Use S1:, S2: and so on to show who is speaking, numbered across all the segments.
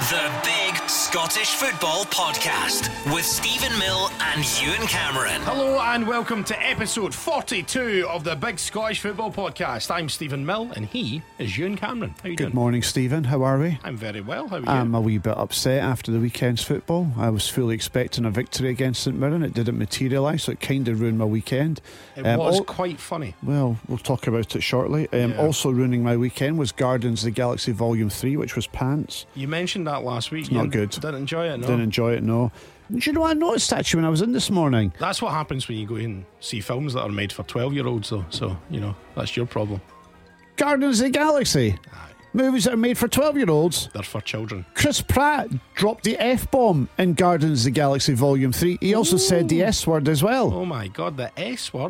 S1: The Big Scottish Football Podcast with Stephen Mill and Ewan Cameron.
S2: Hello and welcome to episode 42 of the Big Scottish Football Podcast. I'm Stephen Mill and he is Ewan Cameron. How you doing?
S3: Good morning, Stephen. How are we?
S2: I'm very well. How are you?
S3: I'm a wee bit upset after the weekend's football. I was fully expecting a victory against St Mirren. It didn't materialise, so it kind of ruined my weekend.
S2: It was quite funny.
S3: Well, we'll talk about it shortly. Also ruining my weekend was Guardians of the Galaxy Volume 3, which was pants.
S2: You mentioned that last week.
S3: Not good.
S2: Didn't enjoy it, no?
S3: Didn't enjoy it, no. Do you know what I noticed actually when I was in this morning?
S2: That's what happens when you go and see films that are made for 12-year-olds, though. So, you know, that's your problem.
S3: Guardians of the Galaxy.
S2: Aye.
S3: Movies that are made for 12-year-olds.
S2: They're for children.
S3: Chris Pratt dropped the F-bomb in Guardians of the Galaxy Volume 3. He also said the S-word as well.
S2: Oh my God, the S word.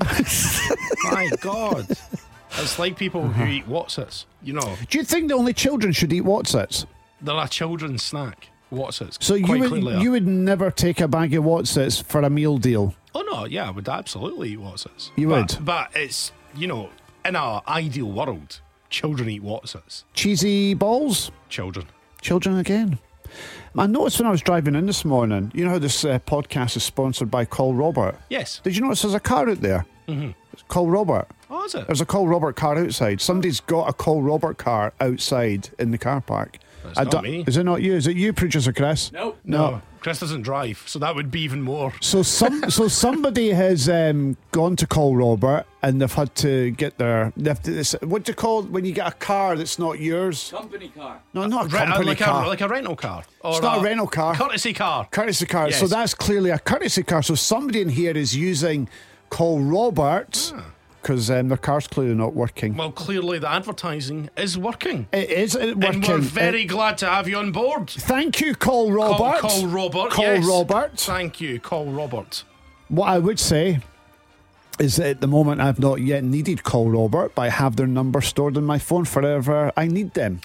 S2: My God. It's like people who eat Wotsits, you know.
S3: Do you think that only children should eat Wotsits?
S2: They're a children's snack. Wotsits.
S3: So you would never take a bag of Wotsits for a meal deal?
S2: Oh no, yeah, I would absolutely eat Wotsits.
S3: You would?
S2: But it's, you know, in our ideal world, children eat Wotsits.
S3: Cheesy balls?
S2: Children.
S3: Children again. I noticed when I was driving in this morning, you know how this podcast is sponsored by Call Robert?
S2: Yes.
S3: Did you notice there's a car out there? Mm-hmm. It's Call Robert.
S2: Oh, is it?
S3: There's a Call Robert car outside. Somebody's got a Call Robert car outside in the car park.
S2: That's not me.
S3: Is it not you? Is it you, producer Chris?
S2: No. Chris doesn't drive, so that would be even more.
S3: So somebody has gone to Call Robert and they've had to get their... what do you call it when you get a car that's not yours?
S4: Company car.
S3: No, not a company car.
S2: Like a rental car. Or
S3: It's not a rental car.
S2: Courtesy car.
S3: Courtesy car.
S2: Yes.
S3: So that's clearly a courtesy car. So somebody in here is using Call Robert because their car's clearly not working.
S2: Well, clearly the advertising is working.
S3: It is working.
S2: And we're very glad to have you on board.
S3: Thank you, Call Robert.
S2: Call Robert.
S3: Call
S2: yes.
S3: Robert.
S2: Thank you, Call Robert.
S3: What I would say is that at the moment I've not yet needed Call Robert, but I have their number stored in my phone forever. I need them.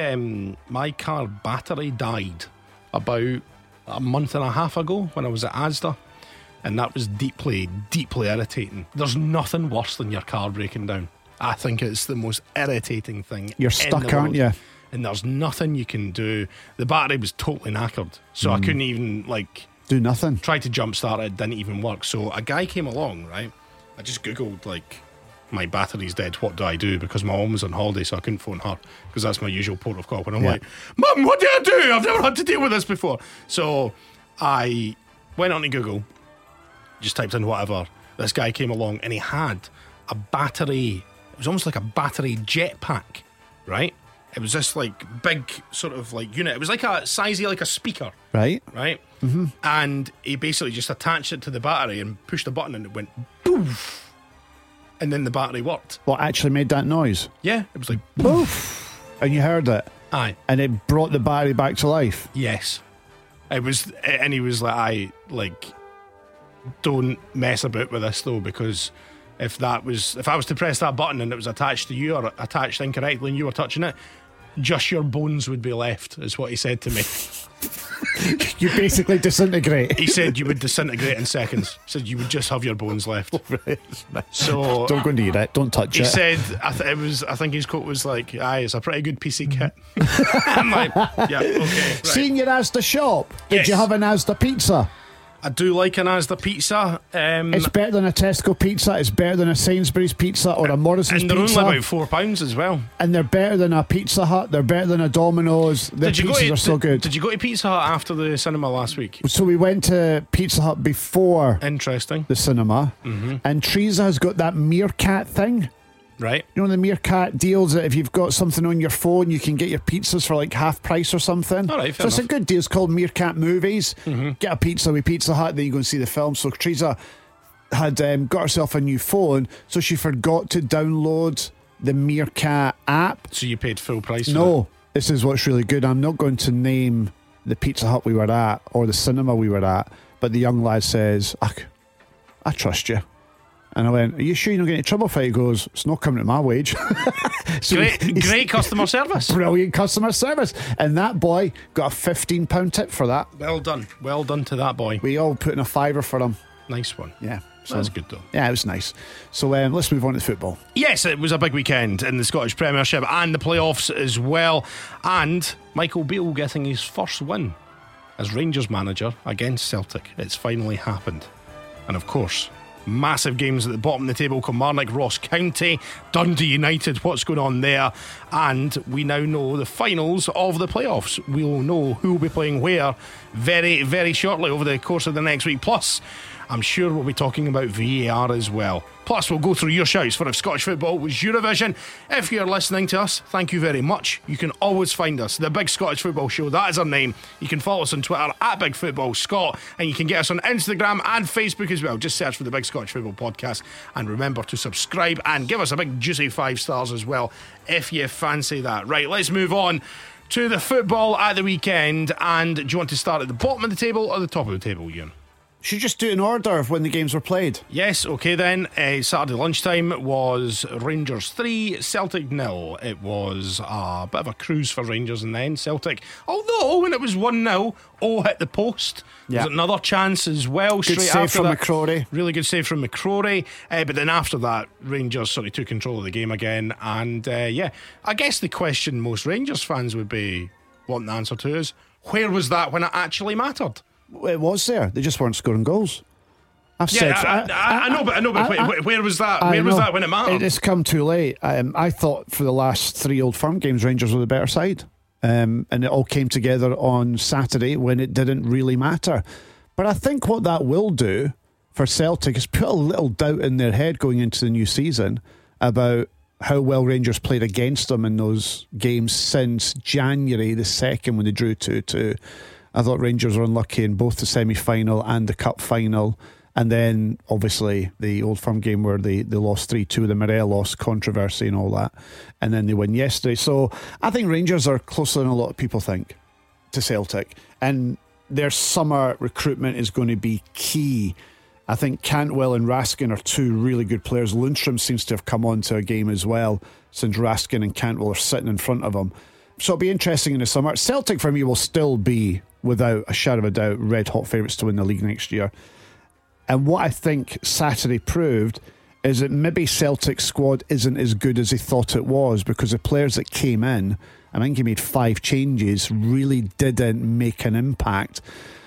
S2: My car battery died about a month and a half ago when I was at Asda. And that was deeply, deeply irritating. There's nothing worse than your car breaking down. I think it's the most irritating thing.
S3: You're
S2: in
S3: stuck,
S2: the world.
S3: aren't you?
S2: And there's nothing you can do. The battery was totally knackered, so I couldn't even
S3: Do nothing.
S2: try to jump start it. Didn't even work. So a guy came along, right? I just googled my battery's dead. What do I do? Because my mum was on holiday, so I couldn't phone her because that's my usual port of call. And I'm like, Mum, what do I do? I've never had to deal with this before. So I went on to Google. Just typed in whatever. This guy came along and he had a battery. It was almost like a battery jetpack, right? It was this big sort of unit. It was like a sizey like a speaker,
S3: Right.
S2: Mm-hmm. And he basically just attached it to the battery and pushed a button and it went poof, and then the battery worked.
S3: What actually made that noise?
S2: Yeah, it was like
S3: Poof. And you heard it.
S2: Aye.
S3: And it brought the battery back to life.
S2: Yes. It was, and he was don't mess about with this though, because if I was to press that button and it was attached to you or attached incorrectly and you were touching it, just your bones would be left, is what he said to me.
S3: You basically disintegrate.
S2: He said you would disintegrate in seconds. He said you would just have your bones left. So
S3: Don't go near it. Don't touch
S2: he
S3: it.
S2: said, I think his quote was aye, it's a pretty good piece of kit. I'm like, yeah, okay, right.
S3: Seeing your Asda shop, did
S2: Yes.
S3: you have an Asda pizza?
S2: I do like an Asda pizza.
S3: It's better than a Tesco pizza. It's better than a Sainsbury's pizza or a Morrison's
S2: and they're
S3: pizza.
S2: only about £4 as well.
S3: And they're better than a Pizza Hut. They're better than a Domino's. Their pizzas are so good.
S2: Did you go to Pizza Hut after the cinema last week?
S3: So we went to Pizza Hut before
S2: Interesting.
S3: the cinema, and Teresa has got that meerkat thing.
S2: Right.
S3: You know the meerkat deals that if you've got something on your phone, you can get your pizzas for half price or something.
S2: All right,
S3: so
S2: fair
S3: it's a
S2: enough.
S3: good deal. It's called Meerkat Movies. Get a pizza with Pizza Hut, then you go and see the film. So Teresa had got herself a new phone, so she forgot to download the Meerkat app.
S2: So you paid full price for
S3: No, this is what's really good. I'm not going to name the Pizza Hut we were at or the cinema we were at, but the young lad says, I trust you. And I went, are you sure you're not getting in trouble for it? He goes, it's not coming to my wage. So
S2: Great customer service.
S3: Brilliant customer service. And that boy got a £15 tip for that.
S2: Well done to that boy.
S3: We all put in a fiver for him.
S2: Nice one.
S3: Yeah. So,
S2: That's good though.
S3: Yeah, it was nice. So let's move on to football.
S2: Yes, it was a big weekend in the Scottish Premiership and the playoffs as well. And Michael Beale getting his first win as Rangers manager against Celtic. It's finally happened. And of course, massive games at the bottom of the table. Kilmarnock, Ross County, Dundee United, what's going on there? And we now know the finals of the playoffs. We'll know who will be playing where very, very shortly over the course of the next week. Plus, I'm sure we'll be talking about VAR as well. Plus, we'll go through your shouts for if Scottish football was Eurovision. If you're listening to us, thank you very much. You can always find us, The Big Scottish Football Show. That is our name. You can follow us on Twitter at Big Football Scott, and you can get us on Instagram and Facebook as well. Just search for The Big Scottish Football Podcast, and remember to subscribe and give us a big juicy 5 stars as well if you fancy that. Right, let's move on to the football at the weekend. And do you want to start at the bottom of the table or the top of the table, Ewan?
S3: Should just do it in order of when the games were played.
S2: Yes, okay then. Saturday lunchtime was Rangers 3, Celtic 0. It was a bit of a cruise for Rangers and then Celtic. Although when it was 1-0, hit the post.
S3: Yeah.
S2: There's another chance as well.
S3: Good
S2: straight
S3: save
S2: after
S3: from
S2: that.
S3: McCrory.
S2: Really good save from McCrory. But then after that, Rangers sort of took control of the game again. And I guess the question most Rangers fans would be wanting the answer to is, where was that when it actually mattered?
S3: It was there. They just weren't scoring goals. I've said.
S2: I know, but where was that? Where was that when it mattered?
S3: It's come too late. I thought for the last 3 Old Firm games, Rangers were the better side, and it all came together on Saturday when it didn't really matter. But I think what that will do for Celtic is put a little doubt in their head going into the new season about how well Rangers played against them in those games since January the 2nd when they drew 2-2. I thought Rangers were unlucky in both the semi-final and the cup final. And then, obviously, the Old Firm game where they lost 3-2, the Morelos controversy and all that. And then they win yesterday. So I think Rangers are closer than a lot of people think to Celtic. And their summer recruitment is going to be key. I think Cantwell and Raskin are 2 really good players. Lundstrom seems to have come on to a game as well, since Raskin and Cantwell are sitting in front of him. So it'll be interesting in the summer. Celtic, for me, will still be, without a shadow of a doubt, red hot favourites to win the league next year. And what I think Saturday proved is that maybe Celtic's squad isn't as good as they thought it was, because the players that came in, I think he made 5 changes, really didn't make an impact.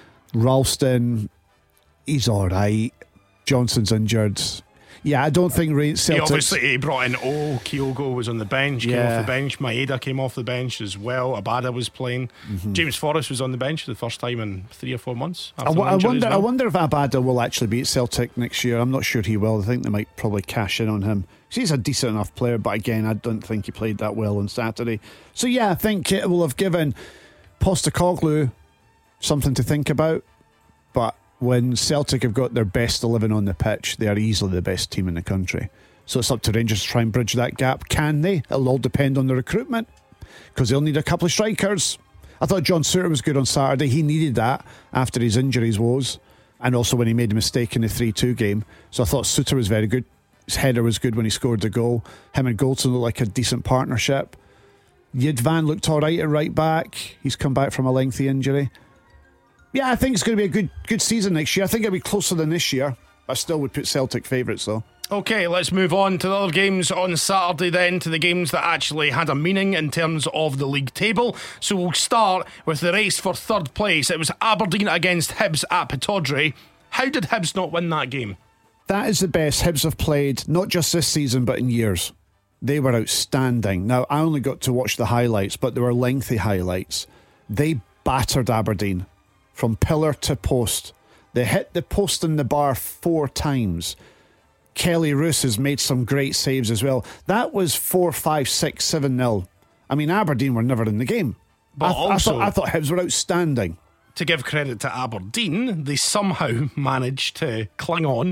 S3: Ralston, he's alright. Johnson's injured. Yeah, I don't think Celtic.
S2: He brought in Kyogo was on the bench, came off the bench. Maeda came off the bench as well. Abada was playing. James Forrest was on the bench for the first time in 3 or 4 months.
S3: I wonder if Abada will actually beat Celtic next year. I'm not sure he will. I think they might probably cash in on him. He's a decent enough player, but again, I don't think he played that well on Saturday. So yeah, I think it will have given Postecoglou something to think about. But when Celtic have got their best 11 on the pitch, they are easily the best team in the country. So it's up to Rangers to try and bridge that gap. Can they? It'll all depend on the recruitment, because they'll need a couple of strikers. I thought John Souttar was good on Saturday. He needed that after his injuries woes, and also when he made a mistake in the 3-2 game. So I thought Souttar was very good. His header was good when he scored the goal. Him and Goldson looked like a decent partnership. Yidvan looked alright at right back. He's come back from a lengthy injury. Yeah, I think it's going to be a good season next year. I think it'll be closer than this year. I still would put Celtic favourites though.
S2: Okay, let's move on to the other games on Saturday then, to the games that actually had a meaning in terms of the league table. So we'll start with the race for third place. It was Aberdeen against Hibs at Pittodrie. How did Hibs not win that game?
S3: That is the best Hibs have played, not just this season, but in years. They were outstanding. Now, I only got to watch the highlights, but they were lengthy highlights. They battered Aberdeen from pillar to post. They hit the post and the bar 4 times. Kelly Roos has made some great saves as well. That was 4-5-6, 7-0. I mean, Aberdeen were never in the game.
S2: But
S3: I thought Hibs were outstanding.
S2: To give credit to Aberdeen, they somehow managed to cling on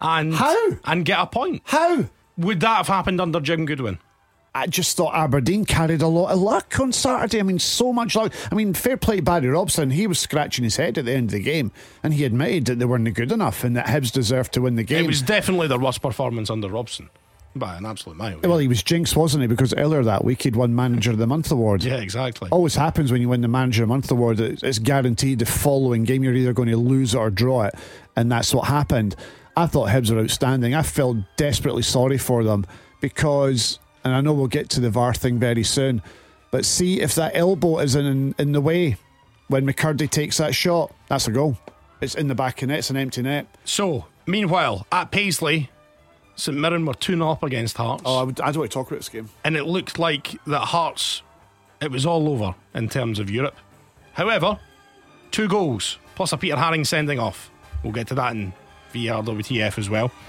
S2: and get a point.
S3: How?
S2: Would that have happened under Jim Goodwin?
S3: I just thought Aberdeen carried a lot of luck on Saturday. I mean, so much luck. I mean, fair play to Barry Robson. He was scratching his head at the end of the game, and he admitted that they weren't good enough and that Hibs deserved to win the game.
S2: It was definitely their worst performance under Robson, by an absolute mile.
S3: Well, he was jinxed, wasn't he? Because earlier that week he'd won Manager of the Month award.
S2: Yeah, exactly.
S3: Always happens when you win the Manager of the Month award. It's guaranteed the following game you're either going to lose it or draw it, and that's what happened. I thought Hibs were outstanding. I felt desperately sorry for them because, and I know we'll get to the VAR thing very soon, but see if that elbow is in the way when McCurdy takes that shot, that's a goal. It's in the back of net, it's an empty net.
S2: So, meanwhile, at Paisley, St Mirren were 2-0 up against Hearts.
S3: Oh, I don't want to talk about this game.
S2: And it looked like that Hearts, it was all over in terms of Europe. However, 2 goals, plus a Peter Haring sending off. We'll get to that in VRWTF as well.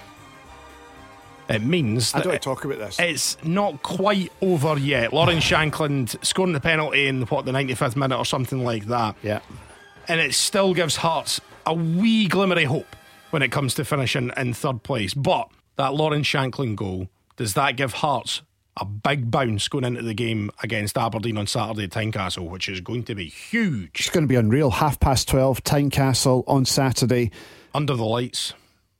S2: It means that
S3: I don't want to talk about this.
S2: It's not quite over yet. Lawrence Shankland scoring the penalty in the 95th minute or something like that.
S3: Yeah.
S2: And it still gives Hearts a wee glimmer of hope when it comes to finishing in third place. But that Lawrence Shankland goal, does that give Hearts a big bounce going into the game against Aberdeen on Saturday at Tynecastle, which is going to be huge?
S3: It's going to be unreal. 12:30, Tynecastle on Saturday.
S2: Under the lights.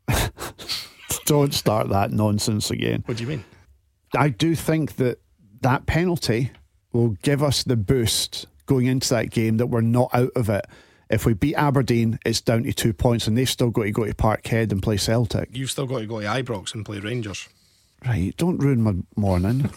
S3: Don't start that nonsense again.
S2: What do you mean?
S3: I do think that penalty will give us the boost going into that game that we're not out of it. If we beat Aberdeen, it's down to 2 points, and they've still got to go to Parkhead and play Celtic.
S2: You've still got to go to Ibrox and play Rangers.
S3: Right, don't ruin my morning.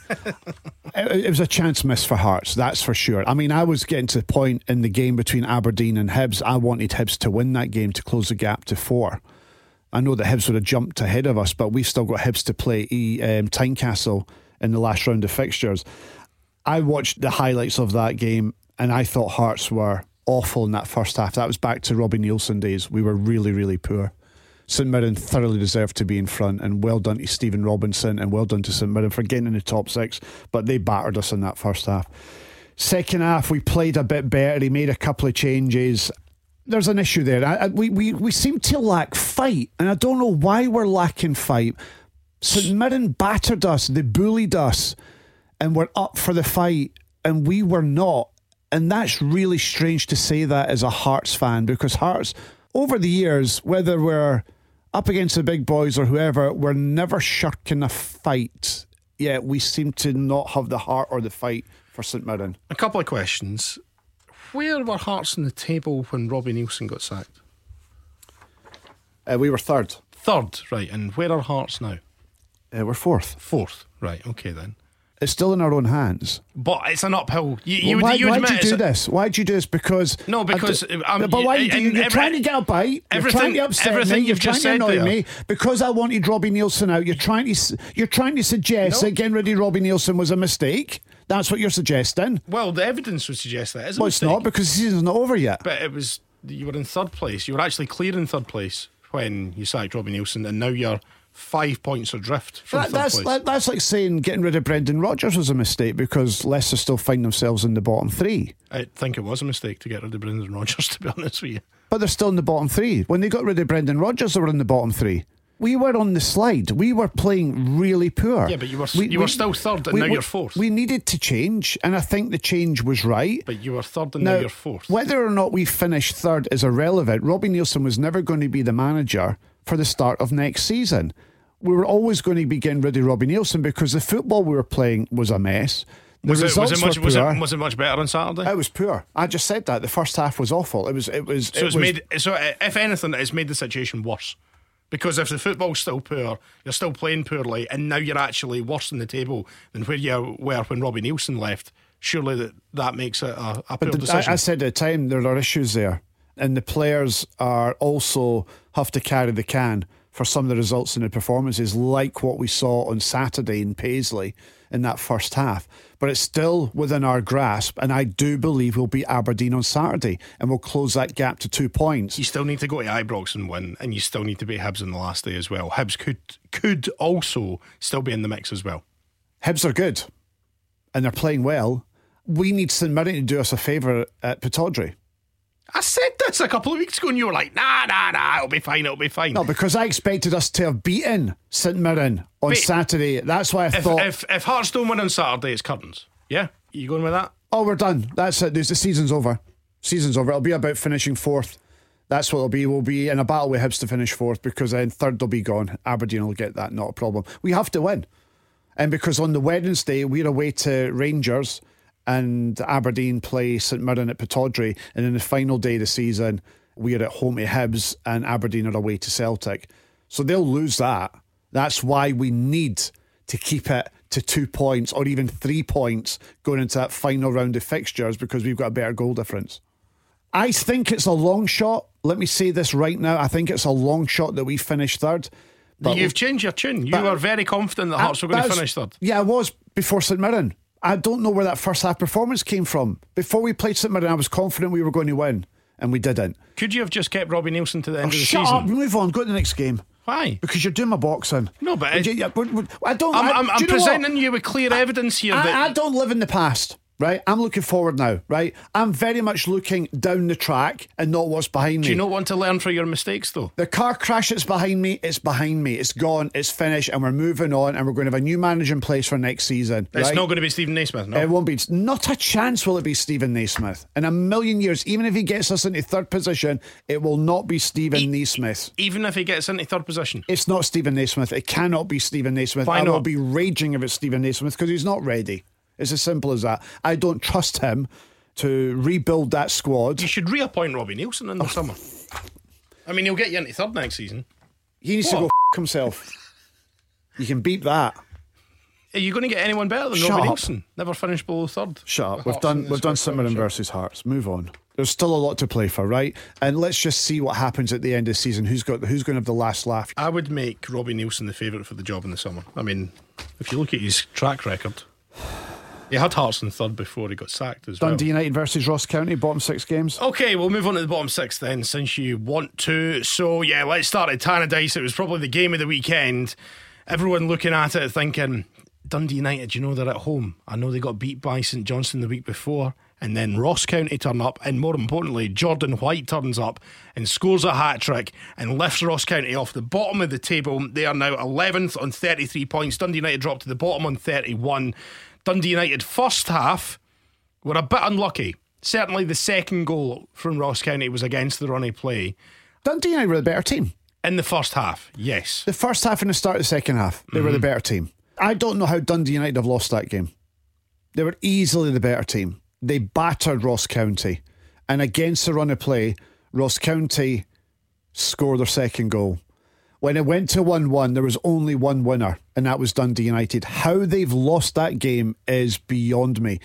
S3: It was a chance miss for Hearts, that's for sure. I mean, I was getting to the point in the game between Aberdeen and Hibs, I wanted Hibs to win that game to close the gap to 4. I know that Hibs would have jumped ahead of us, but we've still got Hibs to play Tynecastle in the last round of fixtures. I watched the highlights of that game and I thought Hearts were awful in that first half. That was back to Robbie Nielsen days. We were really, really poor. St Mirren thoroughly deserved to be in front, and well done to Stephen Robinson and well done to St Mirren for getting in the top 6, but they battered us in that first half. Second half we played a bit better. He made a couple of changes. There's an issue there. We seem to lack fight, and I don't know why we're lacking fight. St Mirren battered us, they bullied us, and we're up for the fight, and we were not. And that's really strange to say that as a Hearts fan, because Hearts, over the years, whether we're up against the big boys or whoever, we're never shirking a fight. Yet we seem to not have the heart or the fight for St Mirren.
S2: A couple of questions. Where were Hearts on the table when Robbie Nielsen got sacked?
S3: We were third.
S2: Third, right. And where are Hearts now?
S3: We're fourth.
S2: Fourth, right. Okay then.
S3: It's still in our own hands.
S2: But it's an uphill.
S3: Why do you do this? Why do you do this? Because
S2: no, because
S3: but why do you? You're trying to get a bite. You're trying to upset me. You're trying to annoy me because I wanted Robbie Nielsen out. You're trying to suggest that getting rid of Robbie Nielsen was a mistake. That's what you're suggesting.
S2: Well, the evidence would suggest that.
S3: Well, it's not, because the season's not over yet.
S2: But it was. You were in third place. You were actually clear in third place when you sacked Robbie Nielsen, and now you're 5 points adrift from third place.
S3: That's like saying getting rid of Brendan Rodgers was a mistake because Leicester still find themselves in the bottom 3.
S2: I think it was a mistake to get rid of Brendan Rodgers, to be honest with you.
S3: But they're still in the bottom 3. When they got rid of Brendan Rodgers, they were in the bottom 3. We were on the slide. We were playing really poor.
S2: Yeah, but you were still third, and now you're fourth.
S3: We needed to change, and I think the change was right.
S2: But you were third, and now you're fourth.
S3: Whether or not we finished third is irrelevant. Robbie Nielsen was never going to be the manager for the start of next season. We were always going to be getting rid of Robbie Nielsen because the football we were playing was a mess. Was it much better on Saturday? It was poor. I just said that. The first half was awful. So
S2: if anything, it's made the situation worse. Because if the football's still poor, you're still playing poorly, and now you're actually worse in the table than where you were when Robbie Nielsen left. Surely that makes it a poor decision.
S3: I said at the time there are issues there, and the players are also have to carry the can for some of the results in the performances, like what we saw on Saturday in Paisley in that first half. But it's still within our grasp, and I do believe we'll beat Aberdeen on Saturday and we'll close that gap to 2 points.
S2: You still need to go to Ibrox and win, and you still need to beat Hibs on the last day as well. Hibs could also still be in the mix as well.
S3: Hibs are good and they're playing well. We need St Mirren to do us a favour at Pittodrie.
S2: I said this a couple of weeks ago and you were like, nah, it'll be fine.
S3: No, because I expected us to have beaten St Mirren on Saturday. That's why I thought...
S2: If Hearts don't win on Saturday, it's curtains. Yeah? You going with that?
S3: Oh, we're done. That's it. The season's over. It'll be about finishing fourth. That's what it'll be. We'll be in a battle with Hibs to finish fourth, because then third will be gone. Aberdeen will get that, not a problem. We have to win. And because on the Wednesday, we're away to Rangers, and Aberdeen play St Mirren at Pittodrie, and in the final day of the season we are at home to Hibs and Aberdeen are away to Celtic. So they'll lose that. That's why we need to keep it to 2 points or even 3 points going into that final round of fixtures because we've got a better goal difference. I think it's a long shot. Let me say this right now. I think it's a long shot that we finish third.
S2: But you've changed your tune. You were very confident that Hearts were going to finish third.
S3: Yeah, I was before St Mirren. I don't know where that first half performance came from. Before we played St Mirren, I was confident we were going to win, and we didn't.
S2: Could you have just kept Robbie Neilson to the end of the
S3: season?
S2: Shut
S3: up, move on, go to the next game.
S2: Why?
S3: Because you're doing my boxing.
S2: No, but
S3: I don't.
S2: I'm presenting you with clear evidence here.
S3: I don't live in the past. Right, I'm looking forward now. Right, I'm very much looking down the track and not what's behind me.
S2: Do you not want to learn from your mistakes, though?
S3: The car crash that's behind me, it's behind me. It's gone. It's finished, and we're moving on. And we're going to have a new manager in place for next season.
S2: It's not going to be Stephen Naismith. No,
S3: it won't be. Not a chance will it be Stephen Naismith in a million years. Even if he gets us into third position, it will not be Stephen Naismith.
S2: Even if he gets into third position,
S3: it's not Stephen Naismith. It cannot be Stephen Naismith.
S2: Why not?
S3: I will be raging if it's Stephen Naismith because he's not ready. It's as simple as that. I don't trust him to rebuild that squad.
S2: You should reappoint Robbie Neilson in the summer. I mean, he'll get you into third next season.
S3: He needs to go himself. You can beep that.
S2: Are you going to get anyone better than Robbie Neilson? Never finished below third.
S3: Shut up. We've done St Mirren versus Hearts. Move on. There's still a lot to play for, right? And let's just see what happens at the end of the season. Who's going to have the last laugh?
S2: I would make Robbie Neilson the favourite for the job in the summer. I mean, if you look at his track record. He had Hearts in third before he got sacked as well.
S3: Dundee United versus Ross County, bottom 6 games.
S2: Okay, we'll move on to the bottom 6 then, since you want to. So, yeah, let's start at Tannadice. It was probably the game of the weekend. Everyone looking at it thinking, Dundee United, you know, they're at home. I know they got beat by St Johnstone the week before. And then Ross County turn up, and more importantly, Jordan White turns up and scores a hat-trick and lifts Ross County off the bottom of the table. They are now 11th on 33 points. Dundee United dropped to the bottom on 31. Dundee United first half were a bit unlucky. Certainly the second goal from Ross County was against the run of play.
S3: Dundee United were the better team.
S2: In the first half, yes.
S3: The first half and the start of the second half, they were the better team. I don't know how Dundee United have lost that game. They were easily the better team. They battered Ross County. And against the run of play, Ross County scored their second goal. When it went to 1-1, there was only one winner, and that was Dundee United. How they've lost that game is beyond me.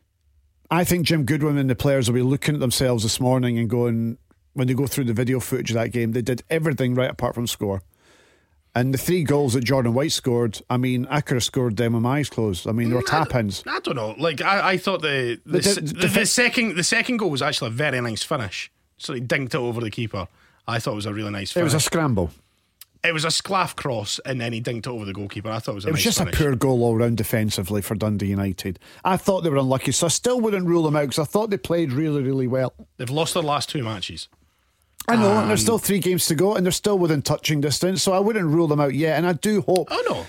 S3: I think Jim Goodwin and the players will be looking at themselves this morning and going, when they go through the video footage of that game, they did everything right apart from score. And the 3 goals that Jordan White scored, I mean, I could have scored them with my eyes closed. I mean, they were tap-ins.
S2: I don't know. Like, I thought the second goal was actually a very nice finish. So he dinked it over the keeper. I thought it was a really nice finish.
S3: It was a scramble.
S2: It was a sclaff cross, and then he dinked it over the goalkeeper. I thought it was a nice
S3: just
S2: finish.
S3: A poor goal all round defensively for Dundee United. I thought they were unlucky, so I still wouldn't rule them out because I thought they played really, really well.
S2: They've lost their last 2 matches.
S3: I know, and there's still 3 games to go, and they're still within touching distance, so I wouldn't rule them out yet. And I do hope,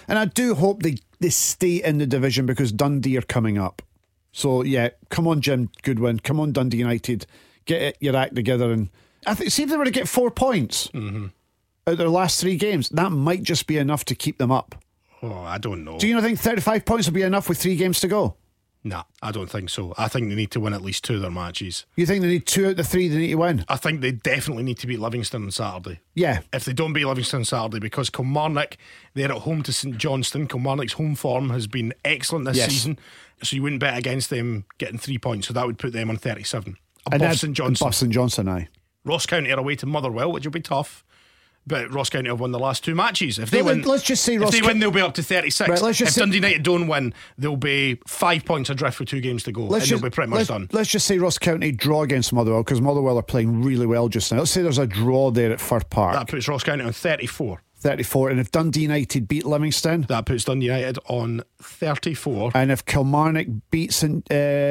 S3: they stay in the division because Dundee are coming up. So yeah, come on, Jim Goodwin, come on, Dundee United, get your act together, and see if they were to get 4 points. Out their last 3 games, that might just be enough to keep them up.
S2: Oh, I don't know.
S3: Do you not think 35 points will be enough with 3 games to go?
S2: Nah, I don't think so. I think they need to win at least 2 of their matches.
S3: You think they need 2 out of the 3 they need to win?
S2: I think they definitely need to beat Livingston on Saturday.
S3: Yeah.
S2: If they don't beat Livingston on Saturday, because Kilmarnock, they're at home to St Johnstone. Kilmarnock's home form has been excellent this season, so you wouldn't bet against them getting 3 points, so that would put them on 37. Above St Johnstone.
S3: Above St Johnstone, aye.
S2: Ross County are away to Motherwell, which will be tough. But Ross County have won the last 2 matches. If they win,
S3: let's just say
S2: if they win, they'll be up to 36.
S3: Right,
S2: if Dundee United don't win, they'll be 5 points adrift with 2 games to go, and they'll be pretty much done.
S3: Let's just say Ross County draw against Motherwell because Motherwell are playing really well just now. Let's say there's a draw there at Firth Park.
S2: That puts Ross County on 34.
S3: 34, and if Dundee United beat Livingston,
S2: that puts Dundee United on 34.
S3: And if Kilmarnock beats St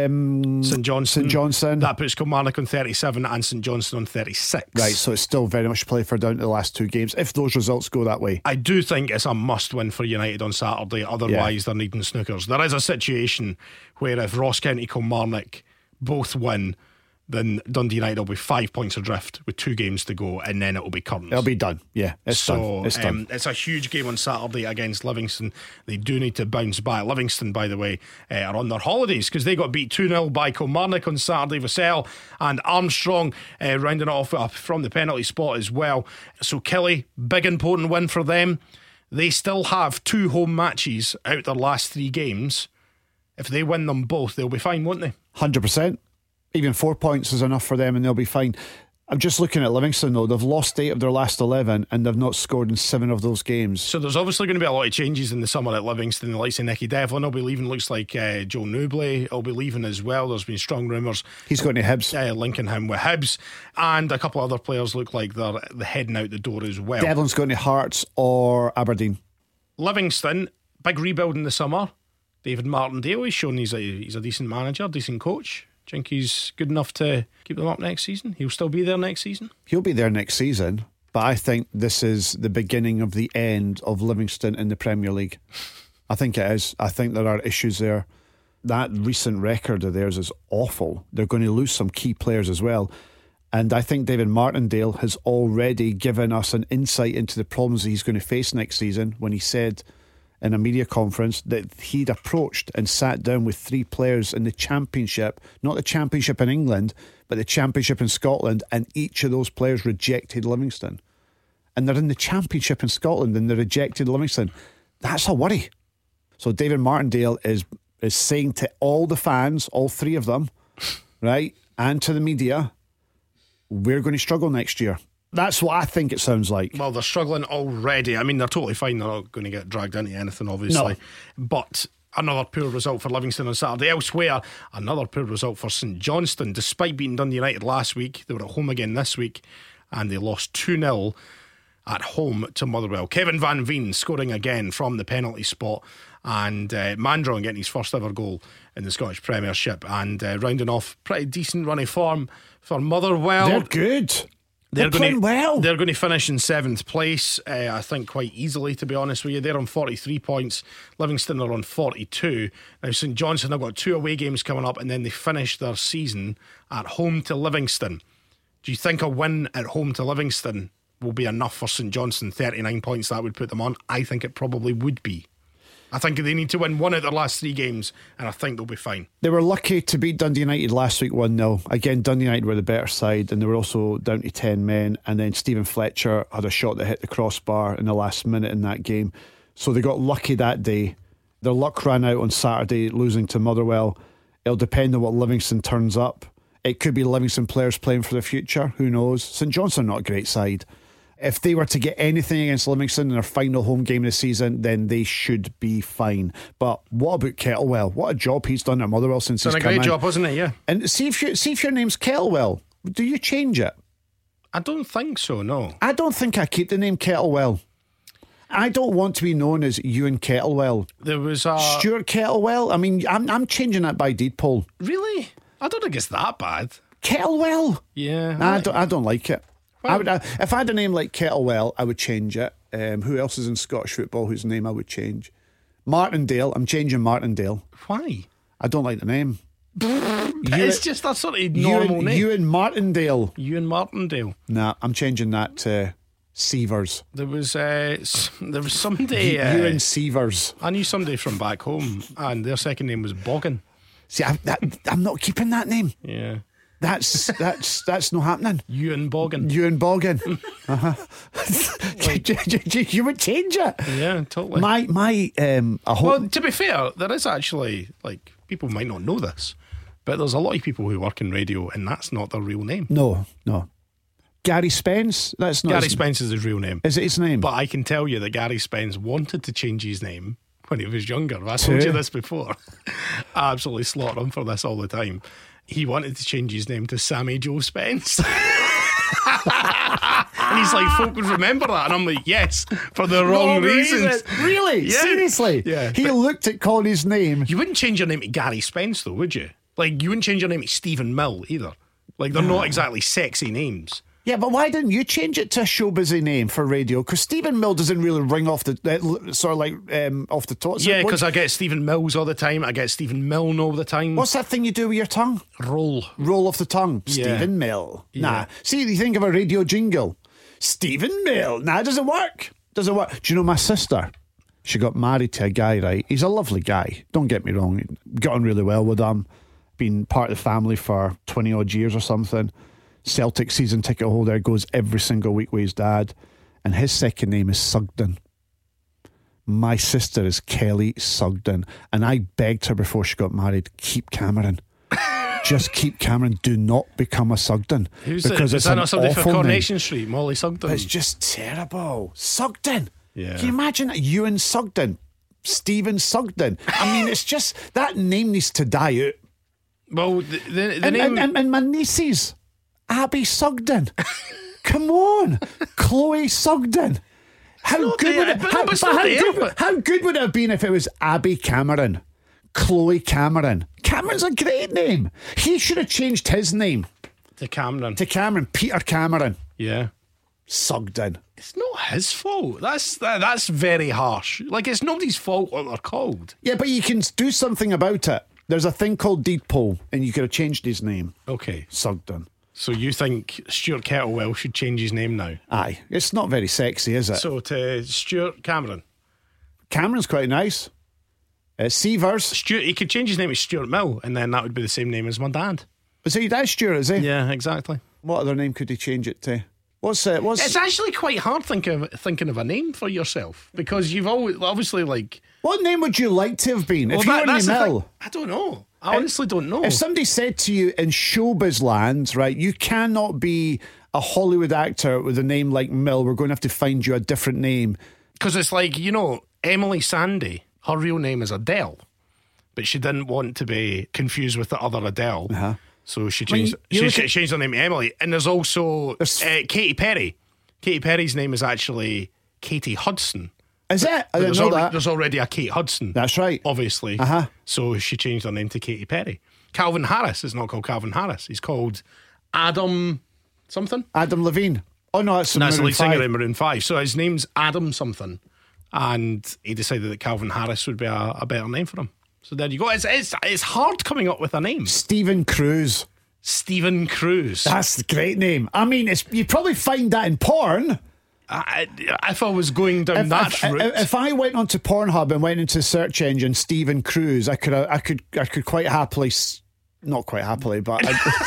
S3: Johnstone,
S2: that puts Kilmarnock on 37 and St Johnstone on 36.
S3: Right, so it's still very much play for down to the last 2 games if those results go that way.
S2: I do think it's a must win for United on Saturday, otherwise they're needing snookers. There is a situation where if Ross County, Kilmarnock both win, then Dundee United will be 5 points adrift with 2 games to go, and then it will be curtains.
S3: It'll be done. Yeah, it's done. It's done.
S2: It's a huge game on Saturday against Livingston. They do need to bounce back. Livingston, by the way, are on their holidays because they got beat 2-0 by Kilmarnock on Saturday. Vassell and Armstrong rounding it off from the penalty spot as well. So Killie, big important win for them. They still have 2 home matches out their last 3 games. If they win them both, they'll be fine, won't they?
S3: 100%. Even 4 points is enough for them and they'll be fine. I'm just looking at Livingston though. They've lost 8 of their last 11 and they've not scored in 7 of those games.
S2: So there's obviously going to be a lot of changes in the summer at Livingston. The likes of Nicky Devlin will be leaving. Looks like Joe Newbley will be leaving as well. There's been strong rumours
S3: he's going to Hibs,
S2: linking him with Hibs, and a couple of other players look like they're heading out the door as well.
S3: Devlin's going to Hearts or Aberdeen.
S2: Livingston, big rebuild in the summer. David Martindale, he's shown he's a decent manager, decent coach. Do you think he's good enough to keep them up next season? He'll still be there next season?
S3: He'll be there next season, but I think this is the beginning of the end of Livingston in the Premier League. I think it is. I think there are issues there. That recent record of theirs is awful. They're going to lose some key players as well. And I think David Martindale has already given us an insight into the problems that he's going to face next season when he said in a media conference that he'd approached and sat down with 3 players in the Championship, not the Championship in England, but the Championship in Scotland, and each of those players rejected Livingston. And they're in the Championship in Scotland and they rejected Livingston. That's a worry. So David Martindale is saying to all the fans, all 3 of them, right, and to the media, we're going to struggle next year. That's what I think it sounds like.
S2: Well, they're struggling already. I mean, they're totally fine. They're not going to get dragged into anything, obviously.
S3: No.
S2: But another poor result for Livingston on Saturday. Elsewhere, another poor result for St Johnstone. Despite beating Dundee United last week, they were at home again this week, and they lost 2-0 at home to Motherwell. Kevin Van Veen scoring again from the penalty spot, and Mandron getting his first ever goal in the Scottish Premiership, and rounding off pretty decent run of form for Motherwell.
S3: They're good. They're playing well.
S2: They're going to finish in 7th place, I think quite easily, to be honest with you. They're on 43 points. Livingston are on 42. Now St Johnstone have got 2 away games coming up, and then they finish their season at home to Livingston. Do you think a win at home to Livingston will be enough for St Johnstone? 39 points, that would put them on. I think it probably would be. I think they need to win 1 out of their last 3 games, and I think they'll be fine.
S3: They were lucky to beat Dundee United last week 1-0. Again, Dundee United were the better side, and they were also down to 10 men. And then Stephen Fletcher had a shot that hit the crossbar in the last minute in that game. So they got lucky that day. Their luck ran out on Saturday, losing to Motherwell. It'll depend on what Livingston turns up. It could be Livingston players playing for the future. Who knows? St Johnstone not a great side. If they were to get anything against Livingston in their final home game of the season, then they should be fine. But what about Kettlewell? What a job he's done at Motherwell since he's come in.
S2: Done a great job, hasn't he? Yeah.
S3: And see if your name's Kettlewell, do you change it?
S2: I don't think so, no.
S3: I don't think I keep the name Kettlewell. I don't want to be known as Ewan Kettlewell.
S2: There was
S3: Stuart Kettlewell. I mean, I'm changing that by deed poll.
S2: Really? I don't think it's that bad.
S3: Kettlewell?
S2: Yeah.
S3: I don't like it.
S2: Well,
S3: if I had a name like Kettlewell, I would change it. Who else is in Scottish football whose name I would change? Martindale. I'm changing Martindale.
S2: Why?
S3: I don't like the name.
S2: It's just that sort of normal name.
S3: Ewan Martindale.
S2: Ewan Martindale.
S3: Nah, I'm changing that to Sievers.
S2: There was somebody.
S3: Ewan Sievers.
S2: I knew somebody from back home, and their second name was Boggin.
S3: See, I'm not keeping that name.
S2: Yeah.
S3: That's not happening.
S2: Ewan Boggin.
S3: Ewan Boggin. You would change it.
S2: Yeah, totally.
S3: Well,
S2: to be fair, there is actually, like, people might not know this, but there's a lot of people who work in radio and that's not their real name.
S3: No. Gary Spence? That's not
S2: Gary Spence is his real name.
S3: Is it his name?
S2: But I can tell you that Gary Spence wanted to change his name when he was younger. I told you this before. I absolutely slaughter him for this all the time. He wanted to change his name to Sammy Joe Spence. And he's like, folk would remember that. And I'm like, yes, for the wrong reasons.
S3: Really?
S2: Yeah.
S3: Seriously?
S2: Yeah.
S3: He looked at calling his name.
S2: You wouldn't change your name to Gary Spence, though, would you? Like, you wouldn't change your name to Stephen Mill either. Like, they're not exactly sexy names.
S3: Yeah, but why didn't you change it to a showbizy name for radio? Because Stephen Mill doesn't really ring off the off the top.
S2: Yeah, because I get Stephen Mills all the time. I get Stephen Milne all the time.
S3: What's that thing you do with your tongue?
S2: Roll
S3: off the tongue.
S2: Yeah.
S3: Stephen Mill.
S2: Yeah.
S3: Nah. See, you think of a radio jingle. Stephen Mill. Nah, it doesn't work. Doesn't work. Do you know my sister? She got married to a guy, right? He's a lovely guy. Don't get me wrong. Got on really well with him. Been part of the family for 20 odd years or something. Celtic season ticket holder, goes every single week with his dad, and his second name is Sugden. My sister is Kelly Sugden, and I begged her before she got married, keep Cameron. Just keep Cameron. Do not become a Sugden.
S2: Who's
S3: because
S2: is
S3: it's
S2: that
S3: an
S2: not somebody for
S3: awful
S2: Coronation
S3: name.
S2: Street? Molly Sugden.
S3: It's just terrible. Sugden.
S2: Yeah.
S3: Can you imagine that? Ewan Sugden, Stephen Sugden. I mean, it's just that name needs to die out.
S2: Well, the name.
S3: And my nieces, Abby Sugden. Come on, Chloe Sugden. How good would it? How good would it have been if it was Abby Cameron, Chloe Cameron? Cameron's a great name. He should have changed his name
S2: to Cameron.
S3: Peter Cameron.
S2: Yeah.
S3: Sugden.
S2: It's not his fault. That's very harsh. Like, it's nobody's fault what they're called.
S3: Yeah, but you can do something about it. There's a thing called deed poll, and you could have changed his name.
S2: Okay.
S3: Sugden.
S2: So you think Stuart Kettlewell should change his name now?
S3: Aye. It's not very sexy, is it?
S2: So to Stuart Cameron.
S3: Cameron's quite nice. Seavers.
S2: Stuart, he could change his name to Stuart Mill, and then that would be the same name as my dad.
S3: Is it your dad, Stuart, is he?
S2: Yeah, exactly.
S3: What other name could he change it to? What's
S2: It's actually quite hard thinking of a name for yourself, because you've always obviously like.
S3: What name would you like to have been if you were in
S2: that's
S3: the
S2: the
S3: mill?
S2: thing. I don't know. I honestly don't know.
S3: If somebody said to you in showbiz land, right, you cannot be a Hollywood actor with a name like Mill, we're going to have to find you a different name.
S2: Because it's like, Emily Sandy, her real name is Adele, but she didn't want to be confused with the other Adele.
S3: Uh-huh.
S2: So she changed changed her name to Emily. And there's also Katy Perry. Katy Perry's name is actually Katie Hudson.
S3: Is it? I didn't know that.
S2: There's already a Kate Hudson.
S3: That's right.
S2: Obviously.
S3: Uh-huh.
S2: So she changed her name to Katy Perry. Calvin Harris is not called Calvin Harris. He's called Adam something.
S3: Adam Levine. Oh, no, that's
S2: the lead singer in
S3: Maroon
S2: Maroon 5. So his name's Adam something. And he decided that Calvin Harris would be a better name for him. So there you go. It's hard coming up with a name.
S3: Stephen Cruz.
S2: Stephen Cruz.
S3: That's a great name. I mean, you probably find that in porn.
S2: If I was going down that route,
S3: if I went onto Pornhub and went into the search engine Stephen Cruz, I could quite happily, not quite happily, but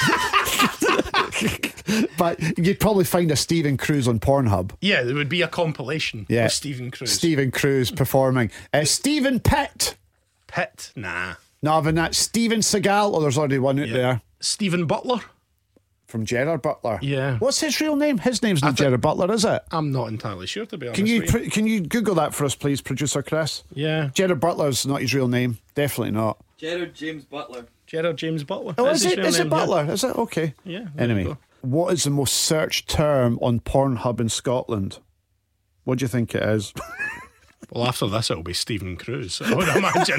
S3: but you'd probably find a Stephen Cruz on Pornhub.
S2: Yeah, there would be a compilation of Stephen Cruz.
S3: Stephen Cruz performing. Stephen Pitt.
S2: Pitt, nah.
S3: Not having that. Steven Seagal. Oh, there's already one out there.
S2: Stephen Butler.
S3: From Gerard Butler.
S2: Yeah.
S3: What's his real name? His name's not Gerard Butler, is it?
S2: I'm not entirely sure, to be honest.
S3: Can you Google that for us, please, producer Chris?
S2: Yeah.
S3: Gerard Butler's not his real name. Definitely not.
S4: Gerard James Butler.
S2: Gerard James Butler.
S3: Oh, is it Butler? Yeah. Is it? Okay.
S2: Yeah.
S3: Anyway, what is the most searched term on Pornhub in Scotland? What do you think it is?
S2: Well, after this, it'll be Stephen Cruz, I would imagine.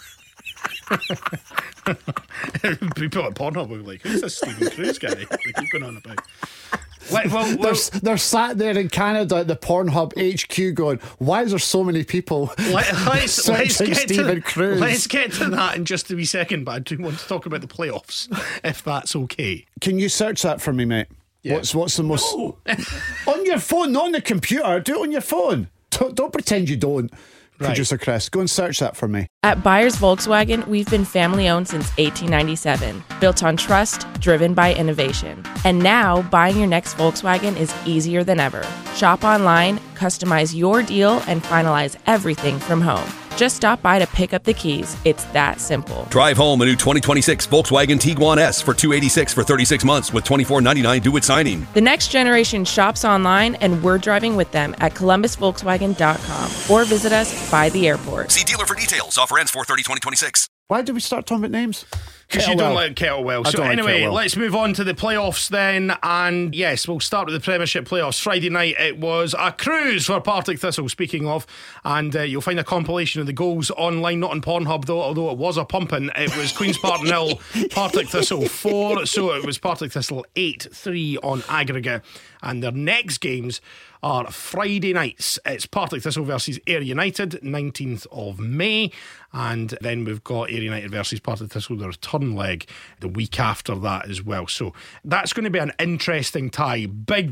S2: People at Pornhub will be like, who's this Stephen Cruz guy they keep going on about? They're
S3: sat there in Canada at the Pornhub HQ going, why is there so many people
S2: let's
S3: searching Stephen Cruz?
S2: Let's get to that in just a wee second, but I do want to talk about the playoffs, if that's okay.
S3: Can you search that for me, mate?
S2: Yeah.
S3: What's the most... On your phone, not on the computer. Do it on your phone. Don't pretend you don't. Right. Producer Chris, go and search that for me.
S5: At Byers Volkswagen, we've been family-owned since 1897, built on trust, driven by innovation. And now, buying your next Volkswagen is easier than ever. Shop online, customize your deal, and finalize everything from home. Just stop by to pick up the keys. It's that simple.
S6: Drive home a new 2026 Volkswagen Tiguan S for $286 for 36 months with $24.99 due at signing.
S5: The next generation shops online, and we're driving with them at ColumbusVolkswagen.com or visit us by the airport.
S6: See dealer for details. Offer ends 4/30/2026.
S3: Why did we start talking about names?
S2: Because you don't like Kettlewell. So anyway, let's move on to the playoffs then. And yes, we'll start with the Premiership playoffs. Friday night it was a cruise for Partick Thistle, speaking of. And you'll find a compilation of the goals online, not on Pornhub though, although it was a pumping. It was Queen's Park 0, Partick Thistle 4. So it was Partick Thistle 8-3 on aggregate. And their next games are Friday nights. It's Partick Thistle versus Ayr United, 19th of May. And then we've got Ayr United versus Partick Thistle, the return leg, the week after that as well. So that's going to be an interesting tie.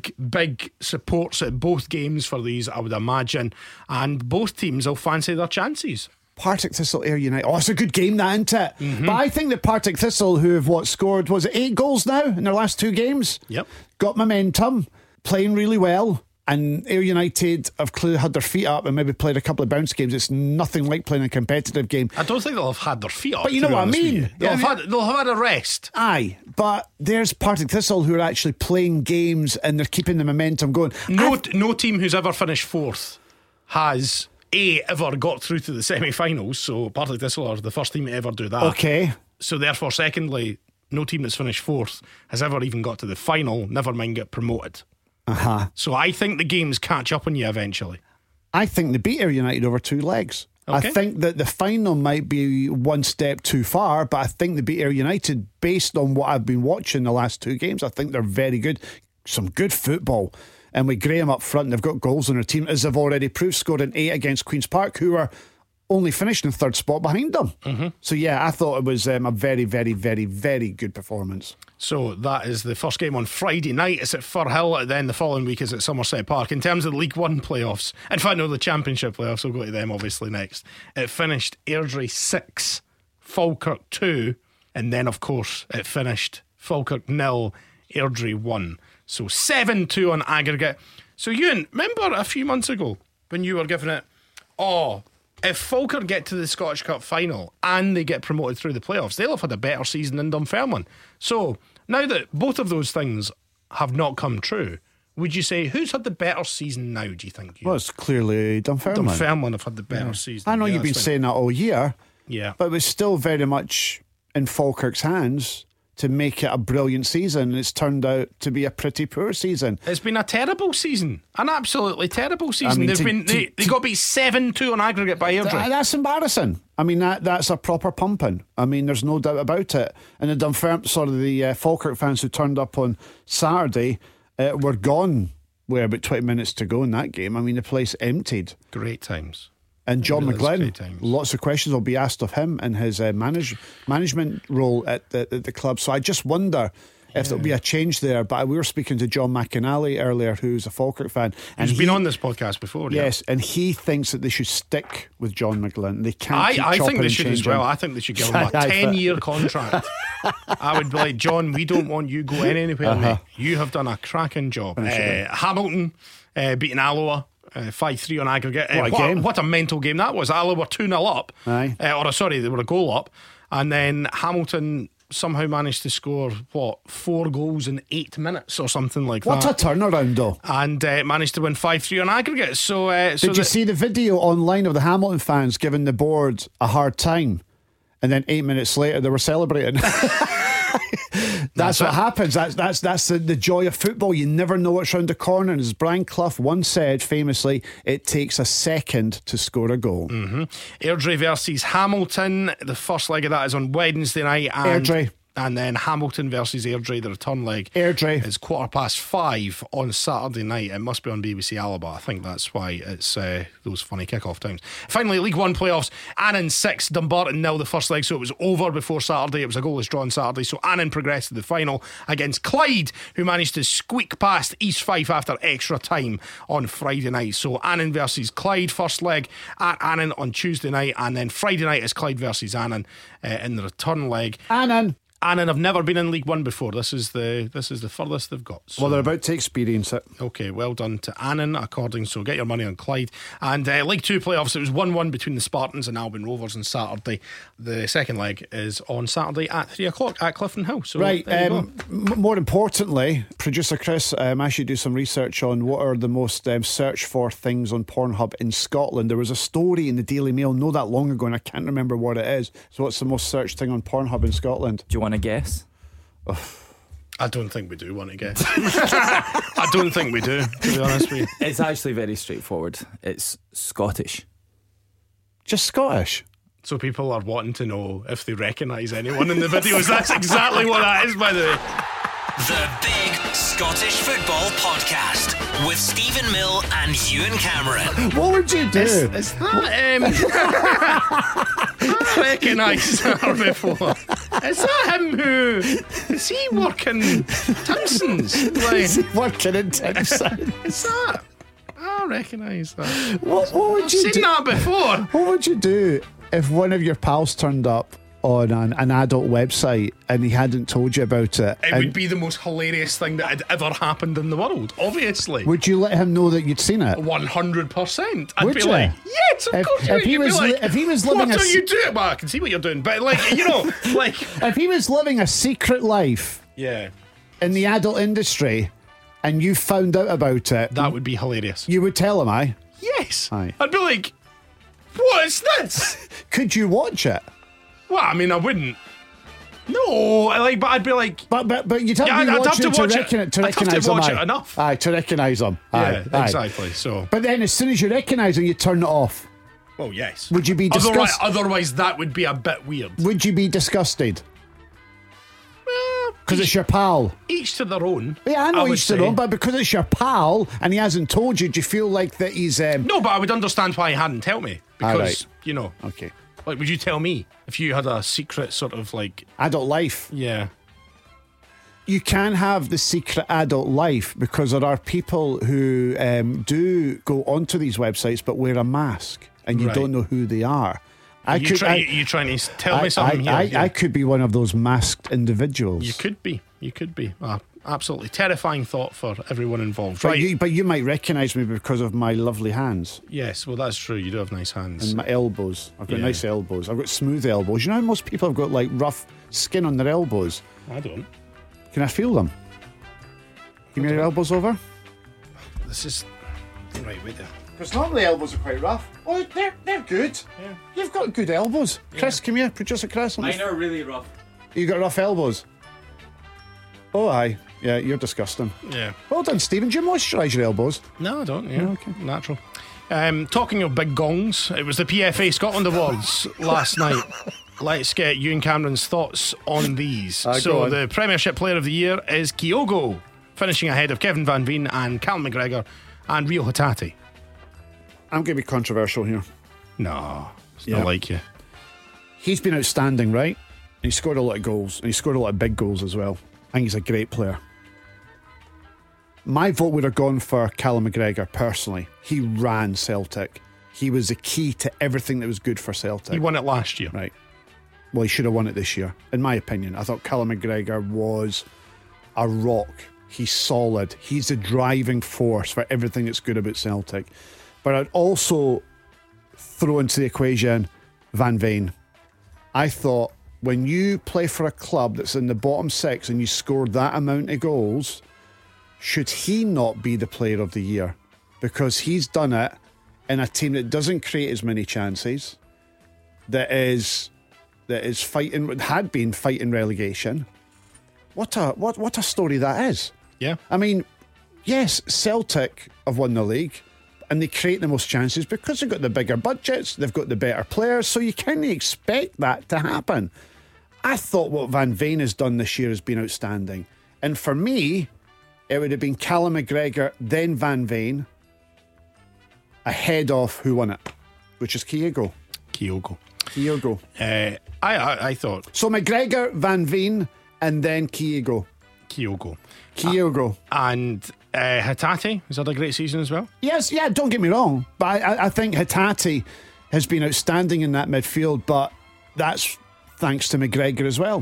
S2: Big supports at both games for these, I would imagine. And both teams will fancy their chances.
S3: Partick Thistle, Ayr United. Oh, it's a good game, that, isn't it? Mm-hmm. But I think that Partick Thistle, who have scored, was it 8 goals now in their last 2 games?
S2: Yep.
S3: Got momentum, playing really well. And Ayr United have clearly had their feet up and maybe played a couple of bounce games. It's nothing like playing a competitive game.
S2: I don't think they'll have had their feet up.
S3: But you know what I mean?
S2: They'll have had a rest.
S3: Aye, but there's Partick Thistle who are actually playing games and they're keeping the momentum going.
S2: No team who's ever finished 4th has ever got through to the semi-finals. So Partick Thistle are the first team to ever do that.
S3: Okay.
S2: So therefore, secondly, no team that's finished 4th has ever even got to the final, never mind get promoted. So I think the games catch up on you eventually.
S3: I think they beat Ayr United over 2 legs.
S2: Okay.
S3: I think that the final might be one step too far, but I think they beat Ayr United based on what I've been watching the last 2 games. I think they're very good. Some good football. And with Graham up front, they've got goals on their team, as they've already proved, scoring 8 against Queen's Park, who are only finished in 3rd spot behind them. Mm-hmm. So yeah, I thought it was a very, very, very, very good performance.
S2: So that is the first game on Friday night. It's at Firhill. Then the following week is at Somerset Park. In terms of the League One playoffs, in fact, no, the Championship playoffs, we'll go to them obviously next. It finished Airdrie 6, Falkirk 2, and then of course it finished Falkirk 0, Airdrie 1. So 7-2 on aggregate. So Ewan, remember a few months ago when you were giving it, if Falkirk get to the Scottish Cup final and they get promoted through the playoffs, they'll have had a better season than Dunfermline. So now that both of those things have not come true, would you say who's had the better season now, do you think?
S3: Well, it's clearly Dunfermline.
S2: Dunfermline have had the better season.
S3: I know you've been saying that all year.
S2: Yeah.
S3: But it was still very much in Falkirk's hands to make it a brilliant season. It's turned out to be a pretty poor season.
S2: It's been a terrible season. An absolutely terrible season.
S3: I mean,
S2: they got beat 7-2 on aggregate by Airdrie.
S3: That's embarrassing. I mean, that's a proper pumping. I mean, there's no doubt about it. And the Falkirk fans who turned up on Saturday were gone with about 20 minutes to go in that game. I mean, the place emptied.
S2: Great times.
S3: And John McGlynn, lots of questions will be asked of him and his management role at the club. So I just wonder if there'll be a change there. But we were speaking to John McInally earlier, who's a Falkirk fan. And
S2: he's been on this podcast before.
S3: Yes, and he thinks that they should stick with John McGlynn. They can't keep
S2: I think they
S3: and
S2: should as well. I think they should give him a 10-year contract. I would be like, John, we don't want you going anywhere, mate. You have done a cracking job. Hamilton beating Alloa 5-3 on aggregate. What a mental game that was. Alloa were 2-0 up. They were a goal up. And then Hamilton somehow managed to score 4 goals in 8 minutes or something like that.
S3: What a turnaround though.
S2: And managed to win 5-3 on aggregate. So
S3: did you see the video online of the Hamilton fans giving the board a hard time, and then 8 minutes later they were celebrating? That's what happens. That's the joy of football. You never know what's round the corner. And as Brian Clough once said famously, it takes a second to score a goal.
S2: Mm-hmm. Airdrie versus Hamilton. The first leg of that is on Wednesday night.
S3: Airdrie.
S2: And then Hamilton versus Airdrie, the return leg.
S3: Airdrie.
S2: It's 5:15 on Saturday night. It must be on BBC Alaba. I think that's why it's those funny kick-off times. Finally, League One playoffs. Annan 6, Dumbarton 0 the first leg, so it was over before Saturday. It was a goalless draw on Saturday, so Annan progressed to the final against Clyde, who managed to squeak past East Fife after extra time on Friday night. So Annan versus Clyde, first leg at Annan on Tuesday night, and then Friday night is Clyde versus Annan in the return leg. Annan have never been in League One before. This is the furthest they've got. So.
S3: Well, they're about to experience it.
S2: Okay, well done to Annan, according. So get your money on Clyde. And League 2 playoffs, it was 1-1 between the Spartans and Albion Rovers on Saturday. The second leg is on Saturday at 3 o'clock at Clifton Hill. So
S3: right, more importantly, producer Chris asked you to do some research on what are the most searched for things on Pornhub in Scotland. There was a story in the Daily Mail not that long ago, and I can't remember what it is. So what's the most searched thing on Pornhub in Scotland?
S4: Do you want to guess?
S2: I don't think we do want to guess. I don't think we do, to be honest with you.
S4: It's actually very straightforward. It's Scottish.
S3: Just Scottish?
S2: So people are wanting to know if they recognise anyone in the videos. That's exactly what that is, by the way.
S1: The Big Scottish Football Podcast with Stephen Mill and Ewan Cameron.
S3: What would you do?
S2: Is that I recognise her before. Is that him who... Is he working Timson's?
S3: Is he working in Timson?
S2: Is that... I recognise that.
S3: What would
S2: I've
S3: you
S2: seen
S3: do?
S2: that before.
S3: What would you do if one of your pals turned up on an adult website and he hadn't told you about it?
S2: It would be the most hilarious thing that had ever happened in the world, obviously.
S3: Would you let him know that you'd seen it?
S2: 100%. I'd
S3: Would
S2: be
S3: you?
S2: like, yes, of course you would.
S3: if he was living
S2: what
S3: a
S2: are you doing? Well, I can see what you're doing, but like, you know, like...
S3: If he was living a secret life
S2: Yeah,
S3: in the adult industry and you found out about it,
S2: that would be hilarious.
S3: you would tell him, aye?
S2: Yes.
S3: Aye.
S2: I'd be like, what is this?
S3: Could you watch it?
S2: Well, I mean, I wouldn't. No, but I'd be like...
S3: But you'd have
S2: Yeah,
S3: to be
S2: I'd have
S3: watching
S2: to watch it.
S3: to
S2: I'd have to
S3: recognise him.
S2: watch
S3: aye.
S2: it enough.
S3: Aye, to recognise him. Aye,
S2: Yeah,
S3: aye.
S2: exactly, so...
S3: But then as soon as you recognise him, you turn it off.
S2: Well, yes.
S3: Would you be disgusted?
S2: Otherwise, that would be a bit weird.
S3: Would you be disgusted? Because it's your pal.
S2: Each to their own.
S3: Yeah, I know
S2: would
S3: he's still
S2: say.
S3: on, but because it's your pal and he hasn't told you, do you feel like that he's...
S2: No, but I would understand why he hadn't told me. Because,
S3: right.
S2: you know...
S3: Okay.
S2: Like, would you tell me if you had a secret sort of like...
S3: Adult life.
S2: Yeah.
S3: You can have the secret adult life because there are people who do go onto these websites but wear a mask and you
S2: Right.
S3: don't know who they are.
S2: You trying to tell me something here?
S3: I could be one of those masked individuals.
S2: You could be. Absolutely terrifying thought for everyone involved.
S3: But,
S2: Right.
S3: you might recognise me because of my lovely hands
S2: Yes, well, that's true. You do have nice hands.
S3: and my elbows. I've got
S2: Yeah.
S3: nice elbows. I've got smooth elbows. You know how most people have got like rough skin on their elbows?
S2: I don't.
S3: Can I feel them? Give me your elbows over.
S2: This is... Right, wait there.
S3: Because normally elbows are quite rough. Oh, they're good.
S2: Yeah.
S3: You've got good elbows. Chris, come here. Producer Chris.
S4: Mine are really rough.
S3: You got rough elbows? Oh, aye. Yeah, you're disgusting.
S2: Yeah.
S3: Well done, Stephen. Do you moisturise your elbows?
S2: No, I don't. Yeah,
S3: No, okay.
S2: Natural. Talking of big gongs, it was the PFA Scotland Awards last night. Let's get Ewan Cameron's thoughts on these.
S3: Go
S2: So
S3: on.
S2: the Premiership Player of the Year is Kyogo, finishing ahead of Kevin Van Veen and Cal McGregor and Rio Hatate.
S3: I'm going to be controversial here.
S2: No, it's
S3: Yeah.
S2: not like you.
S3: He's been outstanding, right? And he scored a lot of goals. And he scored a lot of big goals as well. I think he's a great player. My vote would have gone for Callum McGregor, personally. He ran Celtic. He was the key to everything that was good for Celtic.
S2: He won it last year.
S3: Right. Well, he should have won it this year, in my opinion. I thought Callum McGregor was a rock. He's solid. He's the driving force for everything that's good about Celtic. But I'd also throw into the equation Van Veen. I thought when you play for a club that's in the bottom six and you score that amount of goals, should he not be the player of the year? Because he's done it in a team that doesn't create as many chances, that is fighting, had been fighting relegation. What a story that is.
S2: Yeah.
S3: I mean, yes, Celtic have won the league and they create the most chances because they've got the bigger budgets, they've got the better players, so you kind of expect that to happen. I thought what Van Veen has done this year has been outstanding. And for me, it would have been Callum McGregor, then Van Veen, ahead of who won it, which is Kyogo. Kyogo.
S2: I thought
S3: So McGregor, Van Veen, and then Kyogo.
S2: Kyogo. And Hatate has had a great season as well.
S3: Yes, yeah, don't get me wrong, but I think Hatate has been outstanding in that midfield, but that's thanks to McGregor as well.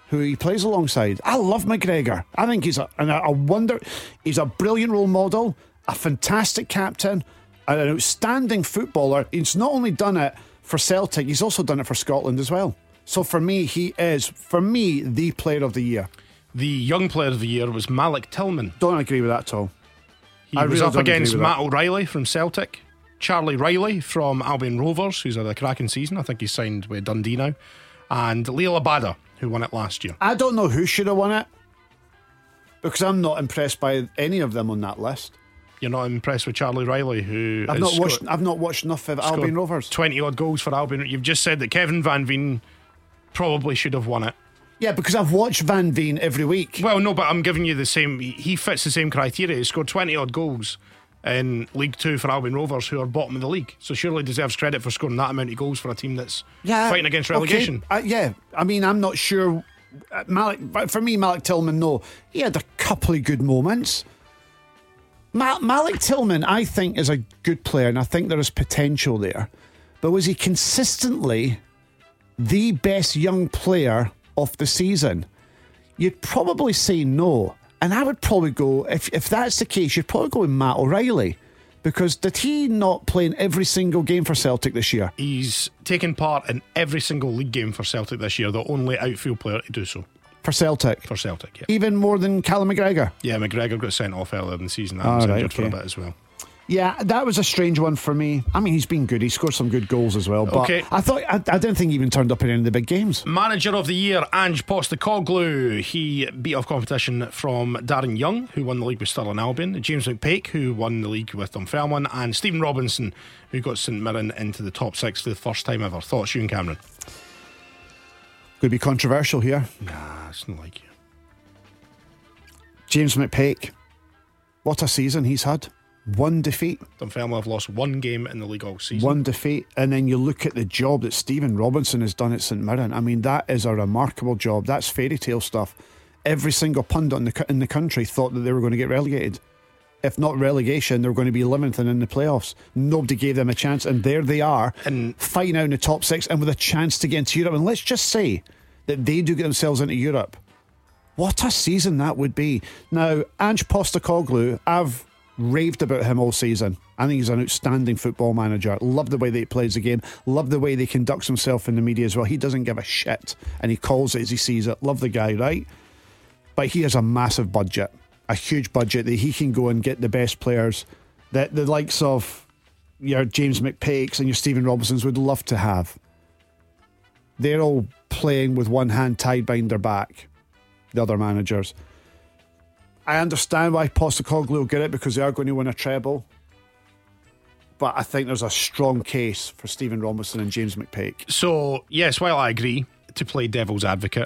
S3: who he plays alongside. I love McGregor. I think he's a wonder. He's a brilliant role model, a fantastic captain, and an outstanding footballer. He's not only done it for Celtic, he's also done it for Scotland as well. So for me, he is, the player of the year.
S2: The young player of the year was Malik Tillman.
S3: Don't agree with that at all.
S2: He was up against Matt O'Reilly from Celtic, Charlie Riley from Albion Rovers, who's had a cracking season. I think he's signed with Dundee now. And Leo Labada, who won it last year.
S3: I don't know who should have won it, because I'm not impressed by any of them on that list.
S2: You're not impressed with Charlie Riley, who
S3: I've not watched enough of Albion Rovers.
S2: 20 odd goals for Albion. You've just said that Kevin Van Veen probably should have won it.
S3: Yeah, because I've watched Van Veen every week.
S2: Well, no, but I'm giving you the same. He fits the same criteria. He scored 20 odd goals in League 2 for Albion Rovers, who are bottom of the league. So surely deserves credit for scoring that amount of goals for a team that's fighting against relegation.
S3: Okay. I mean, I'm not sure. For me, Malik Tillman, no. He had a couple of good moments. Malik Tillman, I think, is a good player, and I think there is potential there. But was he consistently the best young player of the season? You'd probably say no. And I would probably go, if that's the case, you'd probably go with Matt O'Reilly. Because did he not play in every single game for Celtic this year?
S2: He's taken part in every single league game for Celtic this year, the only outfield player to do so.
S3: For Celtic?
S2: For Celtic, yeah.
S3: Even more than Callum McGregor?
S2: Yeah, McGregor got sent off earlier in the season. That was injured for a bit as well.
S3: Yeah, that was a strange one for me. I mean, he's been good. He scored some good goals as well. But I didn't think he even turned up in any of the big games.
S2: Manager of the year, Ange Postecoglou. He beat off competition from Darren Young, who won the league with Stirling Albion, James McPake, who won the league with Dunfermline, and Stephen Robinson, who got St Mirren into the top 6 for the first time ever. Thoughts, Ewan Cameron?
S3: Could be controversial here.
S2: Nah, it's not like you.
S3: James McPake, what a season he's had. 1 defeat.
S2: Dunfermline have lost 1 game in the league all season.
S3: 1 defeat. And then you look at the job that Stephen Robinson has done at St Mirren. I mean, that is a remarkable job. That's fairy tale stuff. Every single pundit in the country thought that they were going to get relegated. If not relegation, they were going to be 11th and in the playoffs. Nobody gave them a chance, and there they are, and fighting out in the top 6 and with a chance to get into Europe. And let's just say that they do get themselves into Europe. What a season that would be. Now, Ange Postecoglou, I've raved about him all season. I think he's an outstanding football manager. Love the way that he plays the game. Love the way that he conducts himself in the media as well. He doesn't give a shit, and he calls it as he sees it. Love the guy, right? But he has a massive budget, a huge budget that he can go and get the best players that the likes of your James McPakes and your Stephen Robinsons would love to have. They're all playing with one hand tied behind their back, the other managers. I understand why Postecoglou will get it, because they are going to win a treble. But I think there's a strong case for Stephen Robinson and James McPake.
S2: So, yes, while I agree, to play devil's advocate,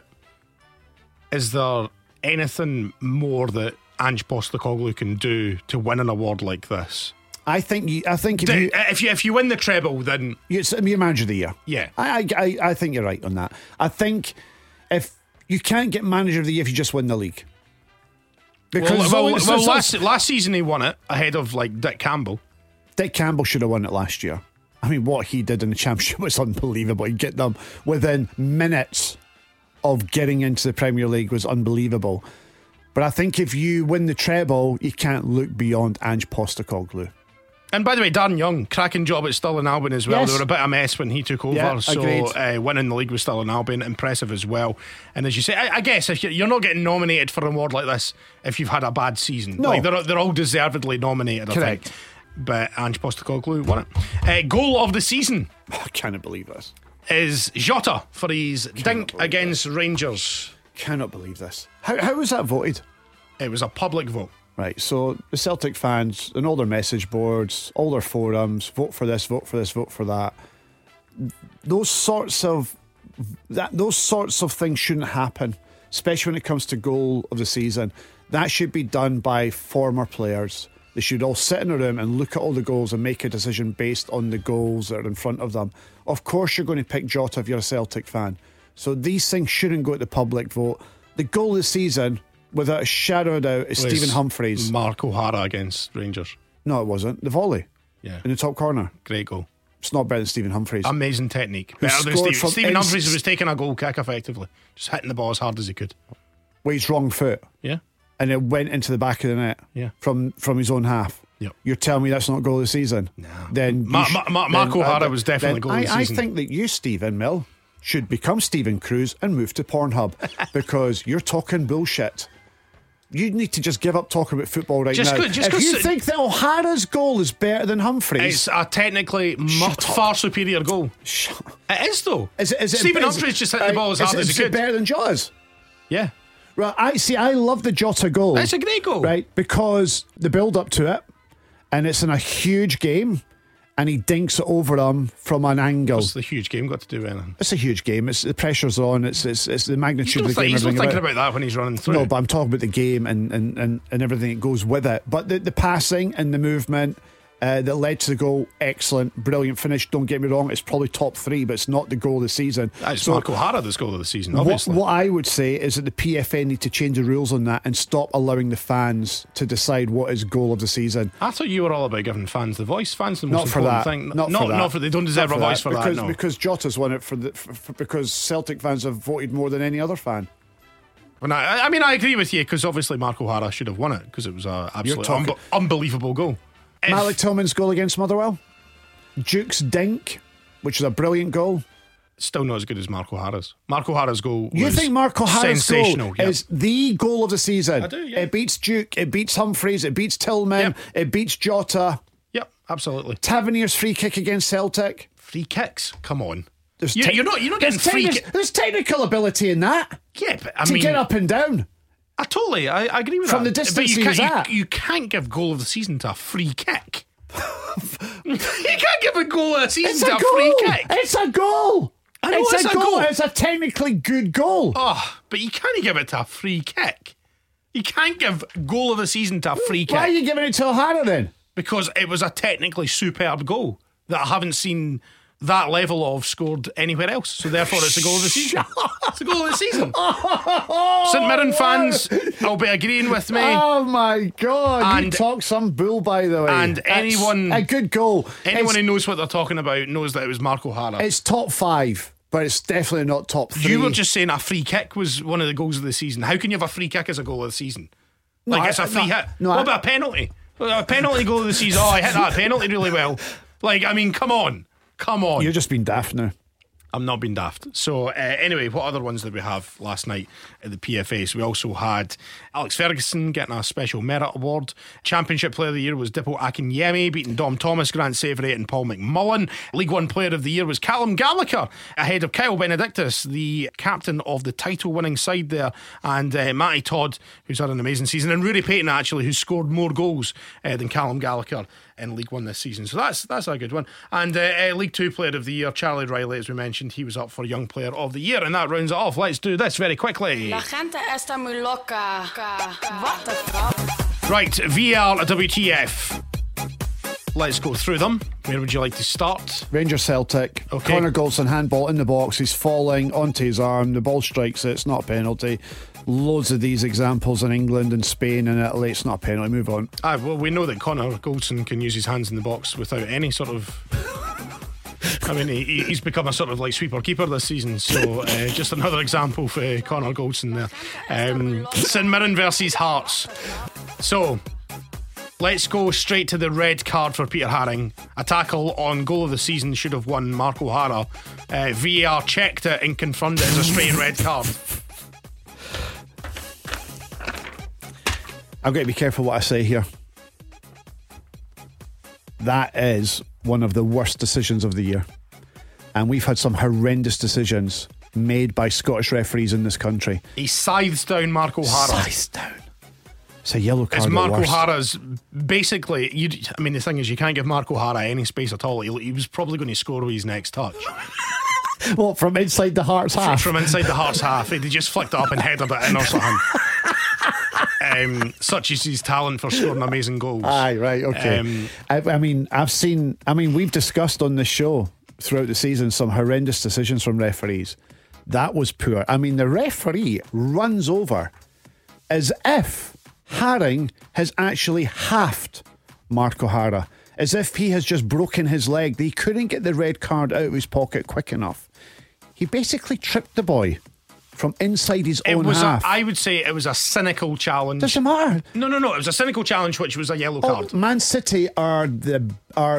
S2: is there anything more that Ange Postecoglou can do to win an award like this?
S3: I think if
S2: you win the treble, then
S3: you're manager of the year.
S2: Yeah,
S3: I think you're right on that. I think if you can't get manager of the year if you just win the league. Because
S2: last season he won it ahead of like Dick Campbell.
S3: Dick Campbell should have won it last year. I mean, what he did in the championship was unbelievable. He'd get them within minutes of getting into the Premier League was unbelievable. But I think if you win the treble, you can't look beyond Ange Postecoglou.
S2: And by the way, Darren Young, cracking job at Stirling Albion as well. Yes. They were a bit of a mess when he took over.
S3: Yeah,
S2: so winning the league with Stirling Albion, impressive as well. And as you say, I guess if you're not getting nominated for an award like this if you've had a bad season.
S3: No.
S2: Like they're all deservedly nominated,
S3: Correct.
S2: I think. But Ange Postecoglou won it. Goal of the season.
S3: I cannot believe this.
S2: Is Jota for his dink against Rangers.
S3: Cannot believe this. How was that voted?
S2: It was a public vote.
S3: Right, so the Celtic fans and all their message boards, all their forums, vote for this, vote for this, vote for that. Those sorts of things shouldn't happen, especially when it comes to goal of the season. That should be done by former players. They should all sit in a room and look at all the goals and make a decision based on the goals that are in front of them. Of course you're going to pick Jota if you're a Celtic fan. So these things shouldn't go to the public vote. The goal of the season, without a shadow of a doubt, is Stephen Humphreys.
S2: Mark O'Hara against Rangers.
S3: No, it wasn't. The volley.
S2: Yeah.
S3: In the top corner.
S2: Great goal.
S3: It's not better than Stephen Humphries.
S2: Amazing technique. Better than
S3: scored
S2: Stephen.
S3: from
S2: Stephen Humphries was taking a goal kick effectively, just hitting the ball as hard as he could.
S3: With his wrong foot.
S2: Yeah.
S3: And it went into the back of the net.
S2: Yeah.
S3: From his own half.
S2: Yep.
S3: You're telling me that's not goal of the season?
S2: No.
S3: Then
S2: Mark O'Hara was definitely goal of the season.
S3: I think that you, Stephen Mill, should become Stephen Cruz and move to Pornhub because you're talking bullshit. You need to just give up talking about football now. If you think that O'Hara's goal is better than Humphries,
S2: it's a technically far superior goal. It is though. Stephen Humphries just hit the ball as hard as he could.
S3: Is it better than Jota's?
S2: Yeah.
S3: Right. I love the Jota goal.
S2: It's a great goal,
S3: right? Because the build up to it, and it's in a huge game. And he dinks it over him from an angle.
S2: What's the huge game got to do with anything?
S3: It's a huge game. It's the pressure's on. It's the magnitude of the game.
S2: He's not thinking about that when he's running through.
S3: No, but I'm talking about the game and everything that goes with it. But the passing and the movement that led to the goal, excellent, brilliant finish. Don't get me wrong, it's probably top 3, but it's not the goal of the season.
S2: It's Mark O'Hara that's goal of the season, obviously.
S3: What I would say is that the PFA need to change the rules on that and stop allowing the fans to decide what is goal of the season.
S2: I thought you were all about giving fans the voice. Fans the most
S3: not for
S2: important
S3: that.
S2: thing.
S3: Not for
S2: they don't deserve a voice for that. No.
S3: Because Jota's won it because Celtic fans have voted more than any other fan.
S2: Well, I mean, I agree with you because obviously Mark O'Hara should have won it because it was an absolutely unbelievable goal.
S3: Malik Tillman's goal against Motherwell, Duke's dink, which is a brilliant goal.
S2: Still not as good as Mark O'Hara's. Mark O'Hara's goal was
S3: You think Mark O'Hara's goal is the goal of the season?
S2: I do, yeah.
S3: It beats Duke, it beats Humphries, it beats Tillman, it beats Jota.
S2: Yep, absolutely.
S3: Tavernier's free kick against Celtic.
S2: Free kicks? Come on.
S3: You're
S2: not getting free kicks.
S3: There's technical ability in that.
S2: Yeah, but
S3: to get up and down.
S2: I agree with that.
S3: From the distance
S2: you can't give goal of the season to a free kick. You can't give a goal of the season to a free kick.
S3: It's a goal.
S2: I know it's a goal.
S3: It's a technically good goal.
S2: Oh, but you can't give it to a free kick. You can't give goal of the season to a free kick.
S3: Why are you giving it to O'Hara then?
S2: Because it was a technically superb goal that I haven't seen that level of scored anywhere else. So therefore it's a goal of the season. It's a goal of the season. St Mirren fans will be agreeing with me.
S3: Oh my God, you talk some bull, by the way.
S2: And anyone,
S3: a good goal.
S2: Anyone who knows what they're talking about knows that it was Mark O'Hara.
S3: It's top 5, but it's definitely not top 3.
S2: You were just saying a free kick was one of the goals of the season. How can you have a free kick as a goal of the season? It's a free hit. What about a penalty? A penalty goal of the season. Oh, I hit that penalty really well. Come on.
S3: You're just being daft now.
S2: I'm not being daft. So anyway, what other ones did we have last night at the PFA? So we also had Alex Ferguson getting a special merit award. Championship Player of the Year was Dippo Akinyemi, beating Dom Thomas, Grant Savery and Paul McMullen. League One Player of the Year was Callum Gallagher, ahead of Kyle Benedictus, the captain of the title-winning side there, and Matty Todd, who's had an amazing season, and Rory Payton, actually, who scored more goals than Callum Gallagher in League One this season. So that's a good one. And League Two Player of the Year, Charlie Riley, as we mentioned, he was up for Young Player of the Year, and that rounds it off. Let's do this very quickly.
S7: La gente está muy loca. What the fuck?
S2: Right, VAR WTF. Let's go through them. Where would you like to start?
S3: Rangers Celtic.
S2: Okay.
S3: Connor Goldson, handball in the box. He's falling onto his arm. The ball strikes it. It's not a penalty. Loads of these examples in England and Spain and Italy. It's not a penalty. Move on.
S2: Well, we know that Connor Goldson can use his hands in the box without any sort of... I mean, he's become a sort of like sweeper-keeper this season. So just another example for Connor Goldson there. St Mirren versus Hearts. So... let's go straight to the red card for Peter Haring. A tackle on goal of the season should have won Mark O'Hara. VAR checked it and confirmed it as a straight red card.
S3: I've got to be careful what I say here. That is one of the worst decisions of the year. And we've had some horrendous decisions made by Scottish referees in this country.
S2: He scythes down Mark O'Hara.
S3: Scythes down. It's a yellow card.
S2: It's Mark
S3: at worst.
S2: O'Hara's basically. The thing is, you can't give Mark O'Hara any space at all. He was probably going to score with his next touch.
S3: Well, from inside the Hearts half.
S2: From inside the Hearts half, he just flicked it up and headed it in or something. Such is his talent for scoring amazing goals.
S3: Aye, right, okay. We've discussed on this show throughout the season some horrendous decisions from referees. That was poor. I mean, the referee runs over as if Haring has actually halved Mark O'Hara. as if he has just broken his leg. He couldn't get the red card out of his pocket quick enough. He basically tripped the boy from inside his own half.
S2: I would say it was a cynical challenge.
S3: Doesn't matter.
S2: No. It was a cynical challenge, which was a yellow card.
S3: Man City are the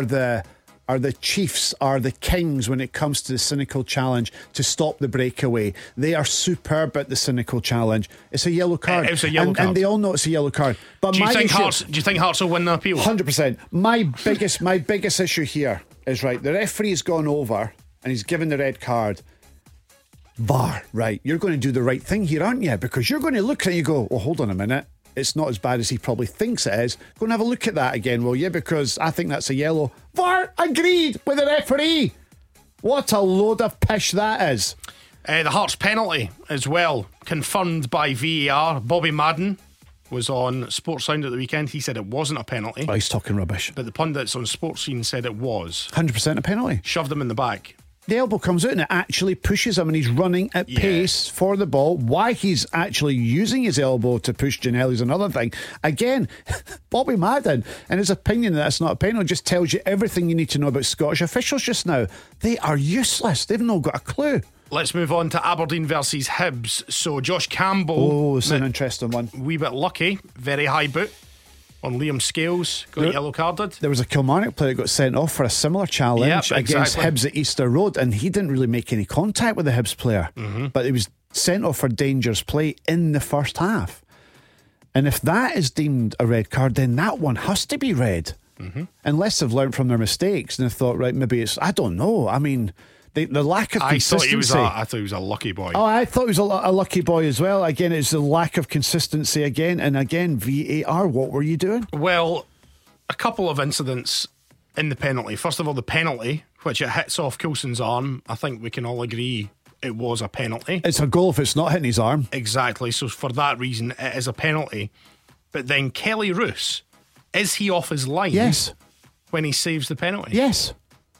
S3: chiefs, are the kings when it comes to the cynical challenge to stop the breakaway. They are superb at the cynical challenge. It's a yellow card.
S2: It's a yellow card.
S3: And they all know it's a yellow card. But
S2: Do you think Hearts will win the appeal?
S3: 100%. My biggest issue here is, right, the referee's gone over and he's given the red card. VAR, right, you're going to do the right thing here, aren't you? Because you're going to look and you go, oh, hold on a minute. It's not as bad as he probably thinks it is. Go and have a look at that again, will you? Because I think that's a yellow. VAR agreed with the referee. What a load of pish that is.
S2: The Hearts penalty as well, confirmed by VAR. Bobby Madden was on Sportsound at the weekend. He said it wasn't a penalty.
S3: Oh, he's talking rubbish.
S2: But the pundits on Sports Scene said it was.
S3: 100% a penalty.
S2: Shoved him in the back.
S3: The elbow comes out and it actually pushes him, and he's running at pace for the ball. Why he's actually using his elbow to push Janelli is another thing. Again, Bobby Madden, and his opinion that it's not a penalty, just tells you everything you need to know about Scottish officials just now. They are useless. They've not got a clue.
S2: Let's move on to Aberdeen versus Hibs. So Josh Campbell.
S3: Oh, it's an interesting one.
S2: Wee bit lucky. Very high boot on Liam Scales. Got yellow carded.
S3: There was a Kilmarnock player that got sent off for a similar challenge against Hibs at Easter Road, and he didn't really make any contact with the Hibs player. But he was sent off for dangerous play in the first half. And if that is deemed a red card, then that one has to be red. Unless they've learned from their mistakes and they've thought, right, maybe it's, I don't know. I mean, the lack of consistency.
S2: I thought he was a lucky boy.
S3: Oh, I thought he was a lucky boy as well. Again, it's the lack of consistency again. And again, VAR, what were you doing?
S2: Well, a couple of incidents in the penalty. First of all, the penalty, which it hits off Coulson's arm. I think we can all agree it was a penalty.
S3: It's a goal if it's not hitting his arm.
S2: Exactly. So for that reason, it is a penalty. But then Kelly Roos, is he off his line?
S3: Yes.
S2: When he saves the penalty?
S3: Yes.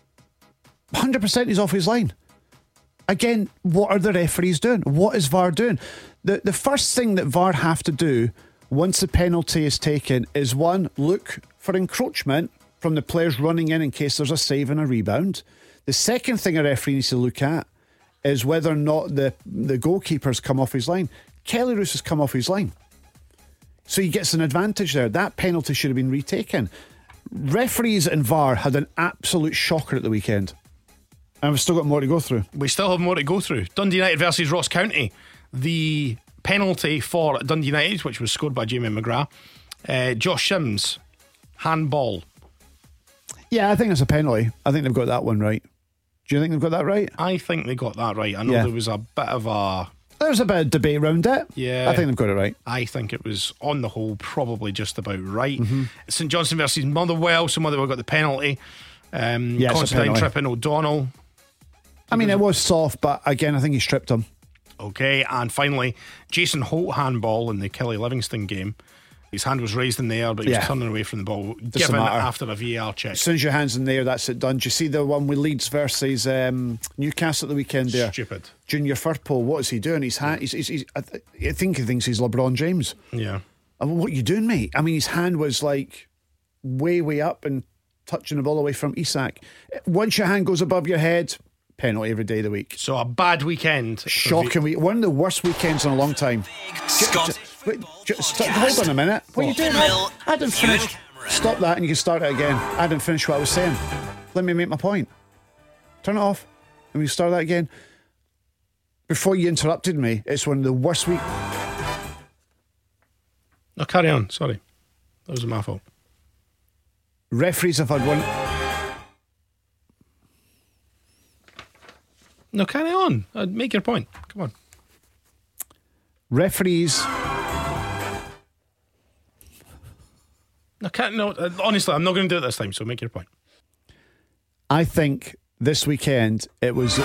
S3: 100% he's off his line. Again, what are the referees doing? What is VAR doing? The first thing that VAR have to do once the penalty is taken is, one, look for encroachment from the players running in case there's a save and a rebound. The second thing a referee needs to look at is whether or not the goalkeeper's come off his line. Kelly Roos has come off his line, so he gets an advantage there. That penalty should have been retaken. Referees and VAR had an absolute shocker at the weekend. And we've still got more to go through.
S2: We still have more to go through. Dundee United versus Ross County. The penalty for Dundee United, which was scored by Jamie McGrath. Josh Sims, handball.
S3: Yeah, I think it's a penalty. I think they've got that one right. Do you think they've got that right?
S2: I think they got that right. I know there was a bit of a...
S3: There's a bit of debate around it.
S2: Yeah.
S3: I think they've got it right.
S2: I think it was, on the whole, probably just about right. St Johnstone versus Motherwell. So Motherwell got the penalty. Constantine tripping O'Donnell.
S3: I mean, it was soft, but again, I think he stripped him.
S2: Okay, and finally, Jason Holt handball in the Kelly Livingston game. His hand was raised in the air, but he was turning away from the ball, given after a VAR check.
S3: As soon as your hand's in there, that's it done. Do you see the one with Leeds versus Newcastle at the weekend there?
S2: Stupid.
S3: Junior Firpo, what is he doing? His hand, I think he thinks he's LeBron James.
S2: Yeah.
S3: What are you doing, mate? I mean, his hand was like way up and touching the ball away from Isak. Once your hand goes above your head, penalty every day of the week.
S2: So a bad weekend.
S3: Shocking week. One of the worst weekends in a long time. Hold on a minute. What are you doing? I didn't finish. Stop that and you can start it again. I didn't finish what I was saying. Let me make my point. Turn it off and we start that again. Before you interrupted me, it's one of the worst weeks.
S2: No, carry on. Sorry. That was my fault.
S3: Referees have had one.
S2: No, carry on. Make your point. Come on.
S3: Referees.
S2: No, honestly, I'm not going to do it this time, so make your point.
S3: I think this weekend it was.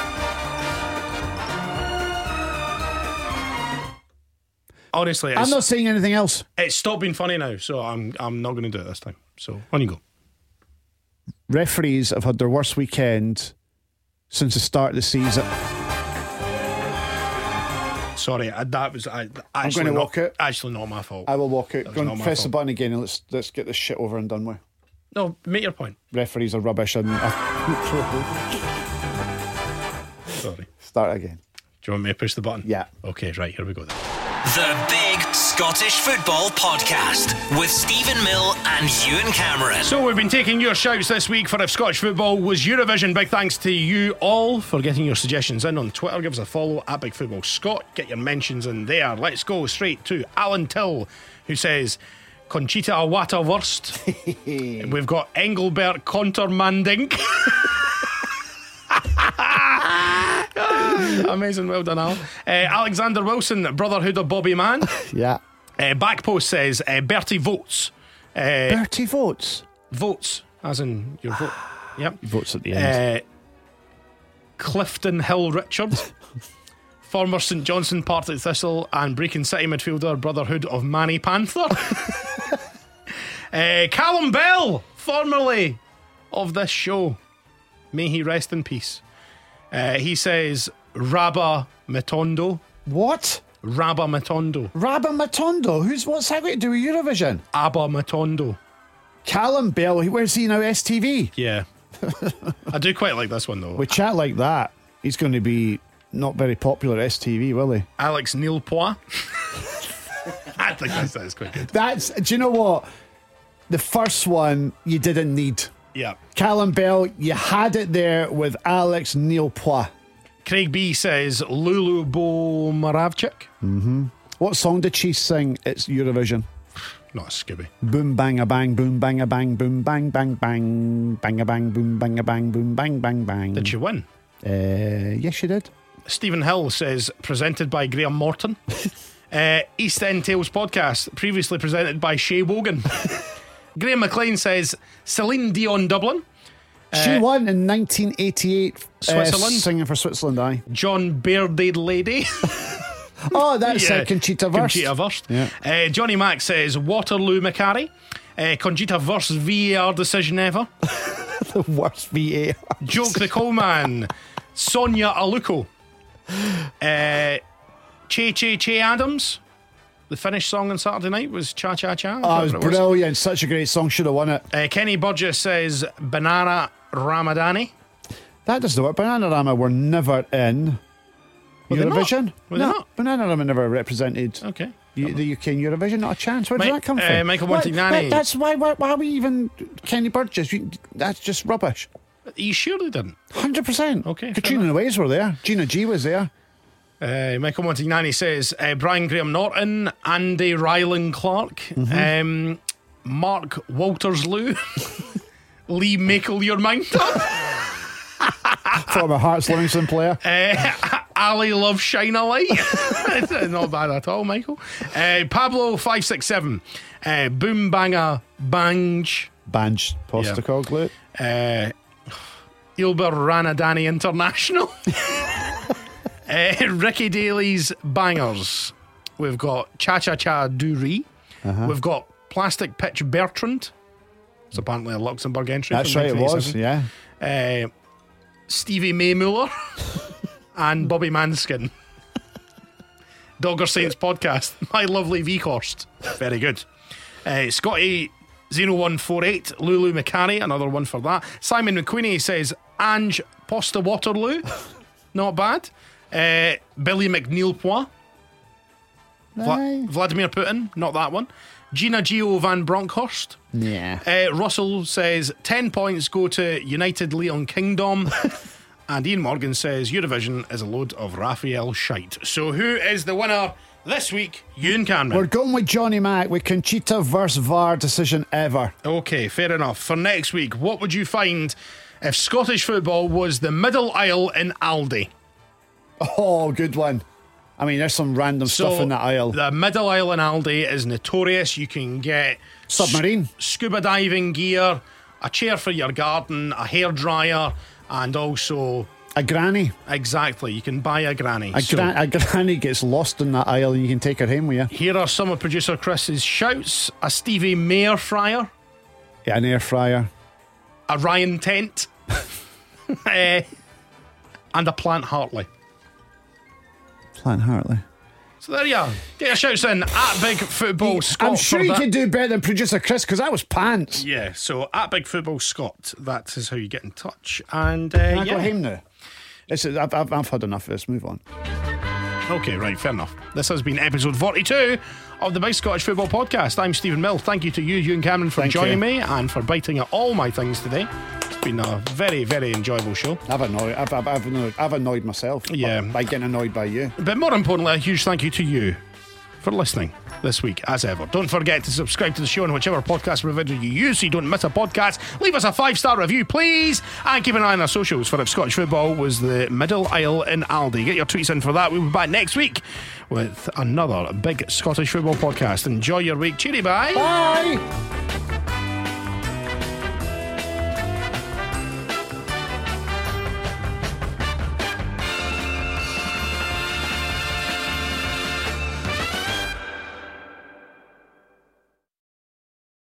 S2: Honestly,
S3: I'm not saying anything else.
S2: It's stopped being funny now, so I'm not going to do it this time. So on you go.
S3: Referees have had their worst weekend since the start of the season.
S2: Sorry, that was
S3: I'm going to walk it.
S2: Actually, not my fault.
S3: I will walk it. Go and press
S2: fault.
S3: the button again and let's get this shit over and done with.
S2: No, make your point.
S3: Referees are rubbish and...
S2: Sorry.
S3: Start again.
S2: Do you want me to push the button?
S3: Yeah.
S2: Okay, right, here we go then.
S1: The Big Scottish Football Podcast with Stephen Mill and Ewan Cameron.
S2: So we've been taking your shouts this week for if Scottish football was Eurovision. Big thanks to you all for getting your suggestions in on Twitter. Give us a follow at Big Football Scot. Get your mentions in there. Let's go straight to Alan Till, who says Conchita Wurst. We've got Engelbert Kontermandink. Amazing, well done, Al. Alexander Wilson, Brotherhood of Bobby Mann.
S3: Yeah.
S2: Backpost says Bertie Votes.
S3: Bertie Votes.
S2: Votes, as in your vote. Yep.
S3: Votes at the end.
S2: Clifton Hill Richard. Former St Johnstone Partick Thistle and Brecon City midfielder, Brotherhood of Manny Panther. Callum Bell, formerly of this show. May he rest in peace. He says Rabba Matondo.
S3: What?
S2: Rabba Matondo.
S3: Rabba Matondo? What's that got to do with Eurovision?
S2: Abba Matondo.
S3: Callum Bell, where's he now? STV?
S2: Yeah. I do quite like this one though.
S3: With chat like that, he's going to be not very popular at STV, will he?
S2: Alex Neil Poix. I think that's quite good.
S3: Do you know what? The first one you didn't need.
S2: Yeah.
S3: Callum Bell, you had it there with Alex Neil Poix.
S2: Craig B says Lulu Moravchik.
S3: What song did she sing? It's Eurovision.
S2: Not a Scooby.
S3: Boom bang a bang, boom bang a bang, boom bang bang bang, bang a bang, boom bang a bang, boom bang bang bang.
S2: Did she win?
S3: Yes, she did.
S2: Stephen Hill says presented by Graham Morton. East End Tales podcast previously presented by Shay Wogan. Graham McLean says Celine Dion Dublin.
S3: She won in 1988.
S2: Switzerland.
S3: Singing for Switzerland, aye.
S2: John Bearded Lady.
S3: Oh, that's Conchita Wurst.
S2: Conchita Wurst.
S3: Yeah.
S2: Johnny Mack says Waterloo Macari. Conchita Wurst's VAR decision ever.
S3: The worst VAR.
S2: Joke the Coalman. Sonia Aluko. Che Adams. The Finnish song on Saturday night was Cha Cha Cha.
S3: Oh, it was brilliant. Such a great song. Should have won it.
S2: Kenny Burgess says Banana Ramadani.
S3: That doesn't work. Bananarama were never in Eurovision.
S2: Were they not?
S3: Bananarama never represented
S2: Okay.
S3: the UK in Eurovision. Not a chance. Where did that come from?
S2: Michael Montignani.
S3: That's why are we even Kenny Burgess? That's just rubbish.
S2: You surely didn't.
S3: 100%.
S2: Okay,
S3: Katrina and the Waves were there. Gina G was there.
S2: Michael Montignani says Brian Graham Norton, Andy Rylan Clark, Mark Walters-Lou, Lee Makel Your Mind Up,
S3: Former Hearts Livingston player.
S2: Ali Love Shine a Light. Not bad at all, Michael. Pablo 567, Boom Banga Banj,
S3: Postacoglu.
S2: Ilber Ranadani International. Ricky Daly's Bangers. We've got Cha Cha Cha Dury. We've got Plastic Pitch Bertrand. It's apparently a Luxembourg entry.
S3: That's right, it was, yeah.
S2: Stevie May Muller and Bobby Manskin. Dogger Saints podcast. My lovely V-Horst. Very good. Scotty 0148, Lulu Macari, another one for that. Simon McQueenie says Ange Posta Waterloo. Not bad. Billy McNeil Poix. Vladimir Putin, not that one. Gina Gio Van Bronckhorst.
S3: Yeah.
S2: Russell says 10 points go to United Leon Kingdom. And Ian Morgan says Eurovision is a load of Raphael shite. So who is the winner this week? Ewan Cameron.
S3: We're going with Johnny Mac with Conchita versus VAR decision ever.
S2: Okay, fair enough. For next week, what would you find if Scottish football was the middle aisle in Aldi?
S3: Oh, good one. I mean, there's some random stuff in that aisle.
S2: The middle aisle in Aldi is notorious. You can get
S3: submarine,
S2: scuba diving gear, a chair for your garden, a hairdryer, and also
S3: a granny.
S2: Exactly, you can buy a granny.
S3: A granny gets lost in that aisle and you can take her home with you.
S2: Here are some of producer Chris's shouts. A Stevie May air fryer.
S3: Yeah, an air fryer.
S2: A Ryan tent. And a Plant Hartley.
S3: Plant Hartley.
S2: So there you are. Get your shouts in at Big Football Scott.
S3: I'm sure
S2: for
S3: you
S2: that.
S3: can do better than producer Chris, because that was pants.
S2: Yeah, so at Big Football Scott, that is how you get in touch. And
S3: Can I
S2: yeah.
S3: go home now? I've had enough of this. Move on.
S2: Okay, right, fair enough. This has been episode 42 of the Big Scottish Football Podcast. I'm Stephen Mill. Thank you to you, Ewan Cameron, for
S3: Thank
S2: joining
S3: you.
S2: me and for biting at all my things today. It's been a very, very enjoyable show.
S3: I've annoyed myself.
S2: Yeah.
S3: By getting annoyed by you.
S2: But more importantly, a huge thank you to you for listening this week, as ever. Don't forget to subscribe to the show on whichever podcast provider you use so you don't miss a podcast. Leave us a 5-star review, please, and keep an eye on our socials for if Scottish football was the middle aisle in Aldi. Get your tweets in for that. We'll be back next week with another Big Scottish Football Podcast. Enjoy your week. Cheery bye.
S3: Bye.